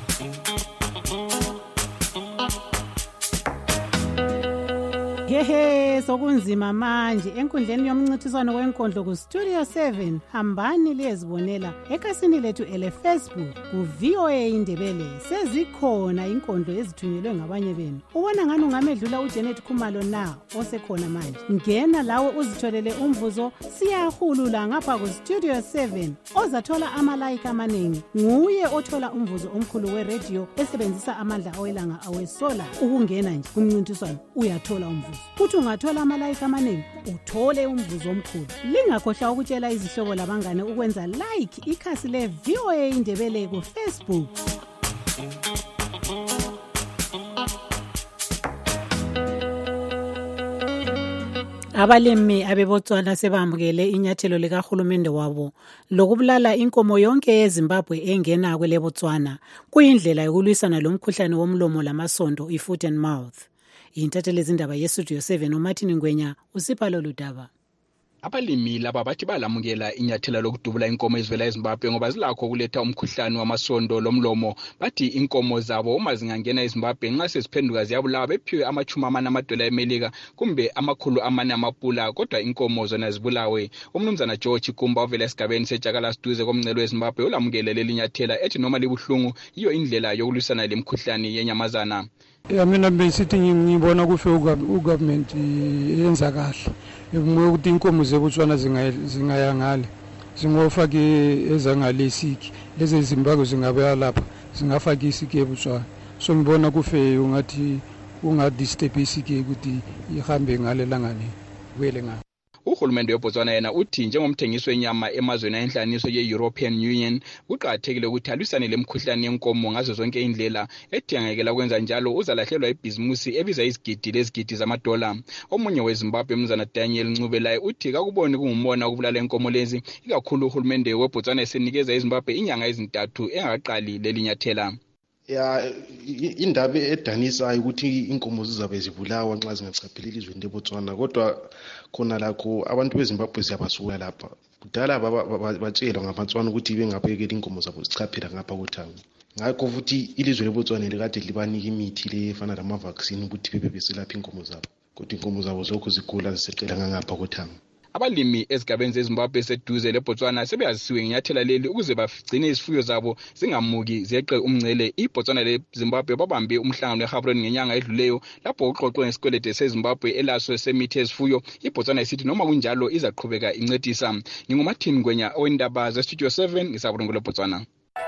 Speaker 8: Hehe, sokunzima manje enkundleni yomncintiswano wenkondlo ku Studio 7. Hambani liyezibonela ekhasini lethu ele-Facebook ku VOA Indebele. Sezikhona inkondlo ezithunyelwe ngabanye benu. Ubona ngani ungamedlula uJanet Khumalo na osekhona manje. Ngena lawe uzitholele umvuzo, siyahulula ngapha ku Studio 7. Ozathola ama-like amaningi nguye othola umvuzo omkhulu we-radio esebenzisa amandla awelanga awesola. Ukungena nje kumncintiswano uyathola umvuzo. Kuthi ungathola ama-like amaningi uthole umvuzo omkhulu. Lingakhohlwa ukutshela izihlobo labangane ukwenza like ikhasi le-VOA Indebele ku Facebook. Abalimi abebotswana sebamukele inyathelo likahulumende wabo lokubulala inkomo yonke yeZimbabwe engena kwelebotswana kuyindlela yokulwisana lomkhuhlane womlomo lamasondo i-foot and mouth. Intatheli zindaba yeStudio 7 uMartin Ngwenya usipha lolu daba.
Speaker 25: Abalimi laba bathi balamukela inyathela lokudubula inkomo ezivela eZimbabwe ngoba zilakho ukuletha umkhuhlane wamasondo lomlomo. Bathi inkomo zabo uma zingangena eZimbabwe nxa seziphenduka ziyabulawa bephiwe $40 eMelika kumbe $400 amapula, kodwa inkomo zona zibulawe. Umnumzana George Kumba ovela esigabeni seJakala siduze komncelo weZimbabwe ulamukele leli nyathela ethi noma libuhlungu iyo indlela yokulwisana lemkhuhlane yenyamazana.
Speaker 26: Mina besithi ngibona kufe ugovernment yenza kahle ukuthi inkomo zeBotswana zingayangale zingofaka ezangale isiki lezi Zimbabwe zingabaya lapha zingafaka isiki eBotswana. So ngibona kufe ungathi disturb isiki ukuthi ihambe ngale langane kwele ngale.
Speaker 25: Uhulumende weBotswana yena uthi njengomthengisi wenyama emazweni enhlanganiso ye-European Union kuqakathekile ukuthi alwisane lemkhuhlane yenkomo ngazo zonke indlela. Edingekela ukwenza njalo uzalahlelwa ibhizimusi ebiza izigidi lezigidi zamadola. Omunye weZimbabwe Mnumzana Daniel Ncubelaye uthi kakuboni kungumona ukubulala inkomo lezi, ikakhulu uhulumende weBotswana esenikeza iZimbabwe inyanga ezintathu engaqali leli nyathela.
Speaker 12: Ya indaba edanisayo ukuthi inkomo zizabe zibulawa nxa zingachapheleli izweni leBotswana, kodwa khona lakho abantu beZimbabwe siyabasula lapha. Kudala batshelwa ngamatswana ukuthi bengabekela inkomo zabo zichaphela ngapha koThango. Ngakho futhi ilizwe leBotswana likade libanika imithi le efana lama-vaccine ukuthi bebe beselapha inkomo zabo, kodwa inkomo zabo zokho zigula zisecela ngapha koThango.
Speaker 25: Abalimi ezigabeni zeZimbabwe seduze leBotswana sebeyazisiwe ngenyathela leli ukuze bagcine izifuyo zabo zingamuki zeqe umngcele. iBotswana leZimbabwe babambe umhlangano eGaborone ngenyanga edluleyo lapho uxoxwe ngesikwelede seZimbabwe elaso semithi yezifuyo. iBotswana isithi noma kunjalo izaqhubeka incedisa. NginguMartin Ngwenya owendaba zeStudio 7 ngisabulungu leBotswana.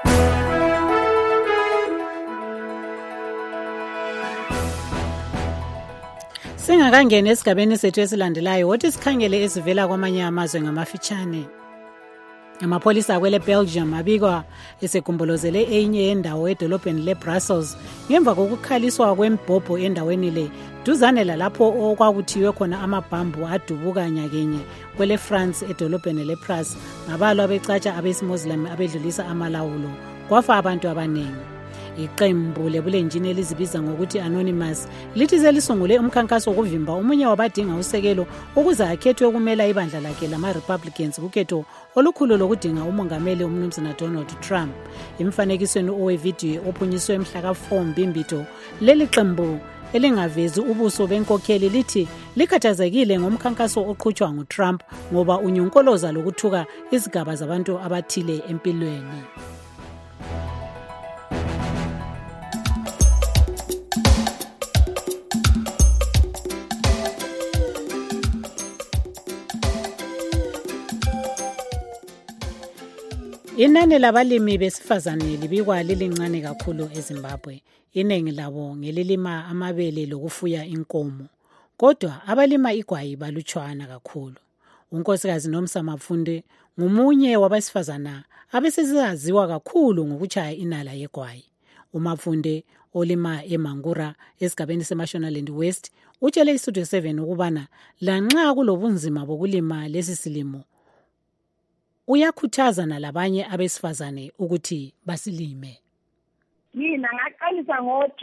Speaker 8: Singakangena esigabeni sethu esilandelayo, wothi sikhangele ezivela kwamanye amazwe ngamafitshane. Amapholisa akwele Belgium abikwa esegumbolozele enye yendawo edolobheni leBrussels ngemva kokukhaliswa kwembhobho endaweni le duzane lalapho okwakuthiwe khona amabhambu adubuka nyakenye kwele France edolobheni lePras ngabalwa becatsha abesimuslim abedlulisa amalawulo kwafa abantu abaningi. Iqembu lebulenjini elizibiza ngokuthi Anonymous lithi selisungule umkhankaso wokuvimba omunye wabadinga usekelo ukuze akhethwe ukumela ibandla lakhe lama-Republicans kukhetho olukhulu lokudinga umongameli uMnumzana Donald Trump. Emfanekisweni owevidiyo ophunyiswe mhla ka-4 Mbimbito, leli qembu elingavezi ubuso benkokheli lithi likhathazekile ngomkhankaso oqhutshwa nguTrump ngoba unyunkoloza lokuthuka izigaba zabantu abathile empilweni. Inani labalimi besifazane libikwa lilincane kakhulu eZimbabwe. Iningi labo ngelilima amabele lokufuya inkomo. Kodwa abalima igwayi balutshwana kakhulu. Unkosikazi Nomsa Mapfunde ngumunye wabesifazana abesizaziwa kakhulu ngokuchaya inala yegwayi. uMapfunde olima eMangura esigabeni seMashonaland West utshele iStudio 7 ukubana lanxa kulobunzima bokulima lesi silimo uyakhuthazana labanye abesifazane ukuthi basilime.
Speaker 5: Mina ngaqalisa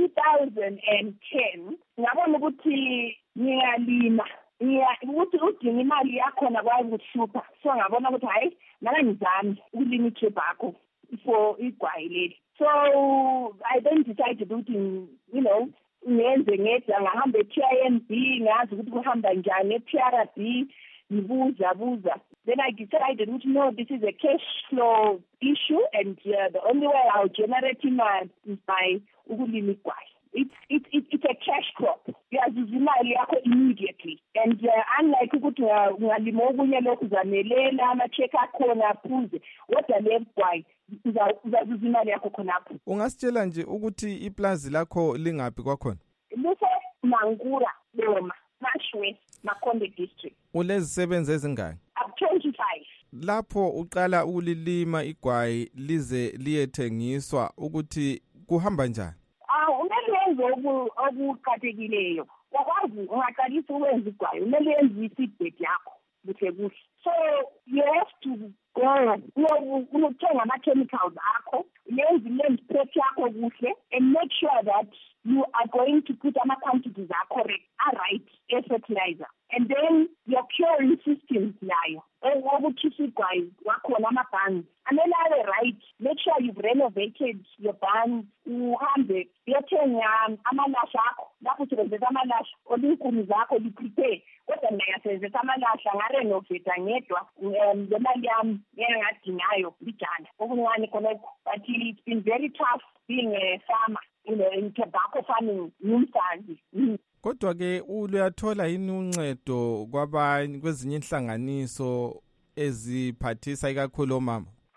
Speaker 5: ngo-2010 ngabona ukuthi ngiyalima ukuthi udinga imali yakhona kwakuhlupha, so ngabona ukuthi hayi nala ngizame ukulima ithebakho for igwayi leli. So I then decided ukuthi ngenze ngedwa ngahamba eTIMB ngazi ukuthi kuhamba njani ePRB ngibuza. Then I decided, no, this is a cash flow issue, and the only way I'll generate imali is by ukulima igwayi. It's a cash crop. Uyazuza imali yakho immediately. And unlike ukuthi ungalima okunye lokhu uzamelela ama-check akhona aphuze, kodwa le gwayi uzazuza imali yakho khonapho.
Speaker 10: Ungasitshela nje ukuthi iplazi lakho lingaphi kwakhona?
Speaker 5: Lise-Mangura, Boma, Mashwe, Makonde district.
Speaker 10: Ulezisebenzi ezingaki?
Speaker 5: 25.
Speaker 10: Lapho uqala ukulilima igwayi lize liyethengiswa ukuthi kuhamba njani?
Speaker 5: Umele okuqathekileyo. Wakwazi ungaqalisa ukwenza igwayi, umele yenze i-feedback yakho kuhle kuhle. So you have to go unokuthenga ama-chemicals akho, yenze i-land prep yakho kuhle, and make sure that you are going to put ama-quantities are right fertilizer. And then your curing systems nayo okukhisa igwayi wakhona ama-barns amele abe right. Make sure you've renovated your barns. Uhambe uyothenga amalasha akho lapho usebenzisa amalasha olinkuni zakho liprepare. Kodwa mina ngasebenzisa amalasha ngarenovata ngedwa ngemali yami engadingayo lijana okuncane khonokho. But it's been very tough being a farmer, in tobacco farming ngumsazi.
Speaker 10: Kodwa ke uyathola yini uncedo kwabanye kwezinye inhlanganiso eziphathisa ikakhulu omama?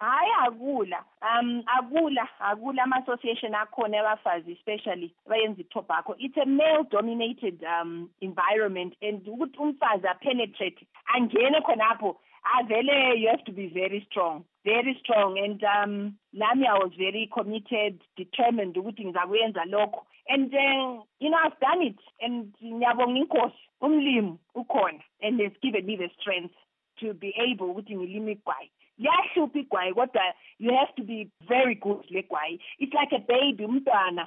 Speaker 6: akula ama-association akhona abafazi especially bayenza i-tobacco. It's a male-dominated environment, and ukuthi umfazi apenetrate angene khonapho avele you have to be very strong. And nami I was very committed, determined ukuthi ngizakuyenza lokho. And I've done it, and ngiyabonga inkosi umlimi ukhona, and it's given me the strength to be able ukuthi ngilime igwayi. Yahlupha igwayi kodwa you have to be very good legwayi. It's like a baby, umntwana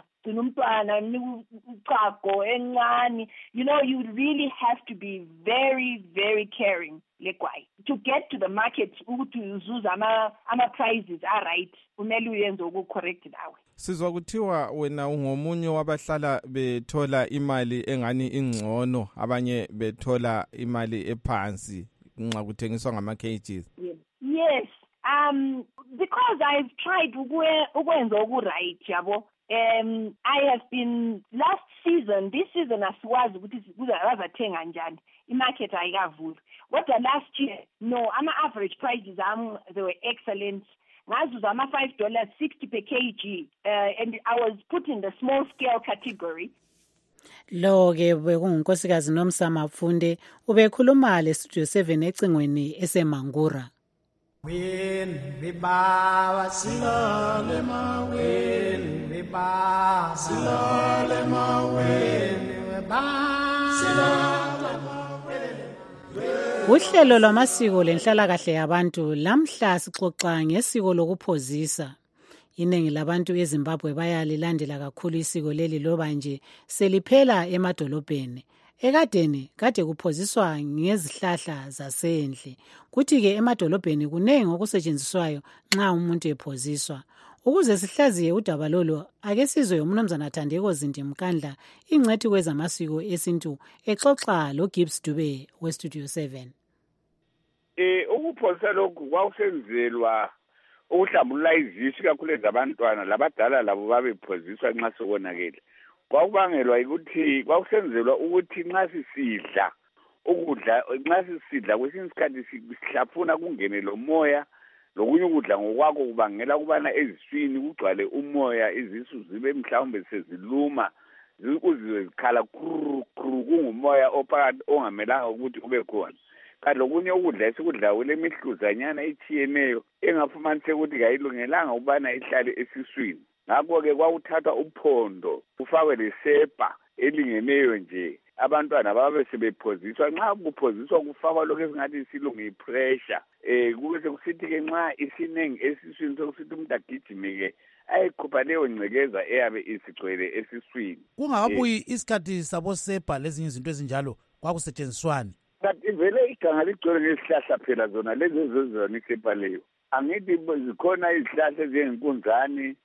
Speaker 6: uchago encane. You really have to be very, very caring legwayi to get to the market ukuthi uzuza ama-prizes right. Kumele uyenze oku-correct nawe.
Speaker 10: Sizwa kuthiwa wena ungomunye wabahlala bethola imali engani ingcono, abanye bethola imali ephansi nxa kuthengiswa ngama-kgs.
Speaker 6: Yes, because I've tried ukwenza oku-right yabo. I have been this season asiwazi ukuthi bazathenga njani, imarket ayikavuli. Kodwa last year, no, ama-average prices they were excellent. Ngazuza ama-$5, 60 per kg, and I was put in the small scale category.
Speaker 8: Lo-ke bekungunkosikazi Nomsa Mafunde ubekhuluma le-Studio 7 ecingweni eseMangura. Uhlelo lwamasiko lenhlalakahle yabantu lamhla sixoxa ngesiko lokuphozisa. Iningi labantu eZimbabwe bayalilandela kakhulu isiko leli loba nje seliphela emadolobheni. Ekadeni kade kuphoziswa ngezihlahla zasendle. Kuthi-ke emadolobheni kunengi okusetshenziswayo nxa umuntu ephoziswa. Ukuze sihlaziye udaba lolo, ake sizwe uMnumzana Thandeko Zindi Mkandla, ingcwethi kwezamasiko esintu, exoxa loGibbs Dube weStudio 7.
Speaker 13: Ukuphozisa lokhu kwawusenzelwa ukuhlambulula izisu kakhulu ezabantwana labadala labo babephoziswa nxa sekonakele. Kwakubangelwa ukuthi kwakusenzelwa ukuthi nxa sisidla ukudla, nxa sisidla kwesinye isikhathi sihlafuna kungene lo moya, lokunye ukudla ngokwakho kubangela ukubana eziswini kugcwale umoya, izisu zibe mhlawumbe seziluma, uzizwe zikhala kuru kungumoya ophakathi ongamelanga ukuthi ube khona. Kanti lokunye ukudla esikudlayo kulemihluzanyana etshiyeneyo engafumanise ukuthi kayilungelanga ukubana ihlale esiswini. Ngakho-ke kwakuthathwa uphondo kufakwe lesepa elingeneyo nje, abantwana babe sebephoziswa. Nxa kuphoziswa kufakwa lokho esingathi isilungu i-pressure. Kube sekusithi-ke nxa isinengi esiswini sokusithi umuntu agijime-ke ayikhupha leyo ngcekeza eyabe isigcwele esiswini.
Speaker 16: Kungakabuyi isikhathi sabosepa lezinye izinto ezinjalo kwakusetshenziswani?
Speaker 13: Kanti vele iganga ligcwele ngesihlahla phela zona lezi ezizona isepa leyo. Angithi zikhona izihlahla ezingenkunzane,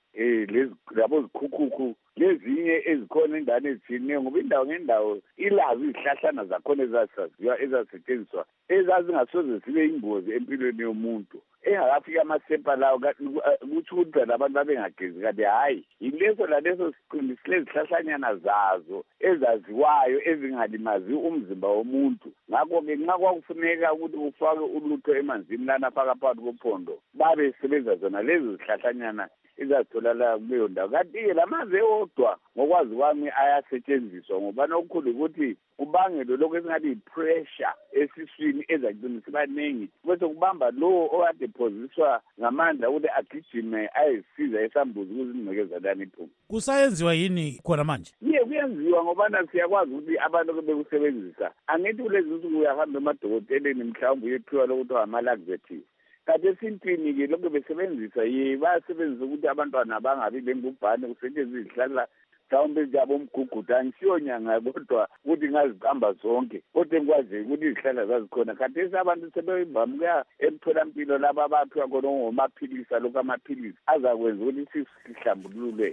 Speaker 13: labo zikhukhuku, lezinye ezikhona endaweni ezitshiyeneyo, ngoba indawo ngendawo ilazo izihlahlana zakhona ezasaziwa ezasetshenziswa ezazingasoze zibe ingozi empilweni yomuntu. Engakafika amasepa lawo kutsho ukuthi labantu babengagezi, kanti hayi yileso laleso siqindi silezihlahlanyana zazo ezaziwayo ezingalimazi umzimba womuntu. Ngakho-ke nxa kwakufuneka ukuthi kufake ulutho emanzini lana phaka phakathi kophondo, babe sebenza zona lezo zihlahlanyana ezatholakala kuleyo ndawo. Kanti-ke lamanzi ewodwa ngokwazi kwami ayasetshenziswa, ngoba nokukhulu ukuthi kubangelo lokhu esingathi yi-pressure esiswini ezagcina sibaningi, bese kubamba lowo okade ephoziswa ngamandla ukuthi agijime ayisiza esambuzi ukuze ingcekeza lana iphume.
Speaker 16: Kusayenziwa yini khona manje?
Speaker 13: Kuyenziwa ngobana siyakwazi ukuthi abantu bekusebenzisa. Angithi kulezi nsuku uyahamba emadokoteleni mhlawumbe uyephiwa lokuthiwa ama-laxative. Kanti esintwini-ke lokhu besebenzisa bayasebenzisa ukuthi abantwana bangabi lengubhane, kusetshenziswa izihlahla mhlawumbe njabo umgugudu. Angisiyo nyanga kodwa ukuthi ngaziqamba zonke, kodwa engikwaziyo ukuthi izihlahla zazikhona. Khathesi abantu sebevame ukuya emtholampilo laba abaphiwa khona ngomaphilisi, alokhu amaphilisi azakwenza ukuthi sihlambululeke.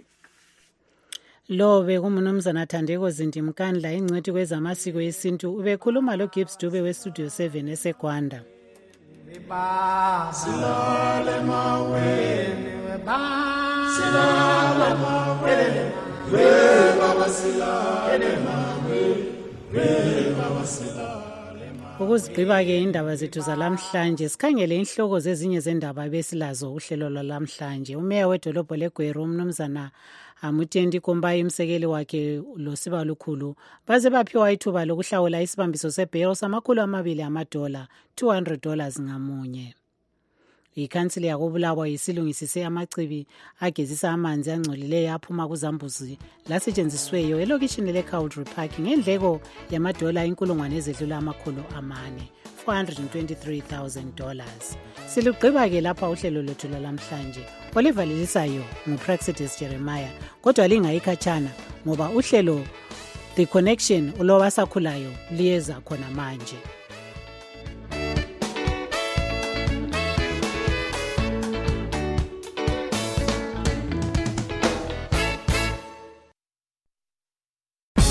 Speaker 8: Lo bekuMnumzana Thandeko Zindi Mkandla, ingcwethi kwezamasiko esintu, ubekhuluma loGibbs Dube weStudio 7 eseGwanda.
Speaker 16: Silale maweni, silale maweni, we baba silale maweni, we baba silale maweni.
Speaker 8: Ukuzigqiba-ke indaba zethu zalamhlanje sikhangele inhloko zezinye zendaba besilazo uhlelo lwalamhlanje. Umeya wedolobho leGweru umnumzana Amutendi Kombayi umsekeli wakhe loSiba Lukhulu baze baphiwa ithuba lokuhlawula isibambiso sebhelo $200 $200 ngamunye. Ikhansili yakobulawa isilungisise amachibi agezisa amanzi angcolileyo aphuma kuzambuzi lasetshenzisweyo elokishini leCowdry Park ngendleko $423,000 $423,000. Silugqiba-ke lapha uhlelo lwethu lwalamhlanje olivalelisayo nguPraxidis Jeremiah, kodwa lingayikhatshana ngoba uhlelo The Connection ulowasakhulayo liyeza khona manje.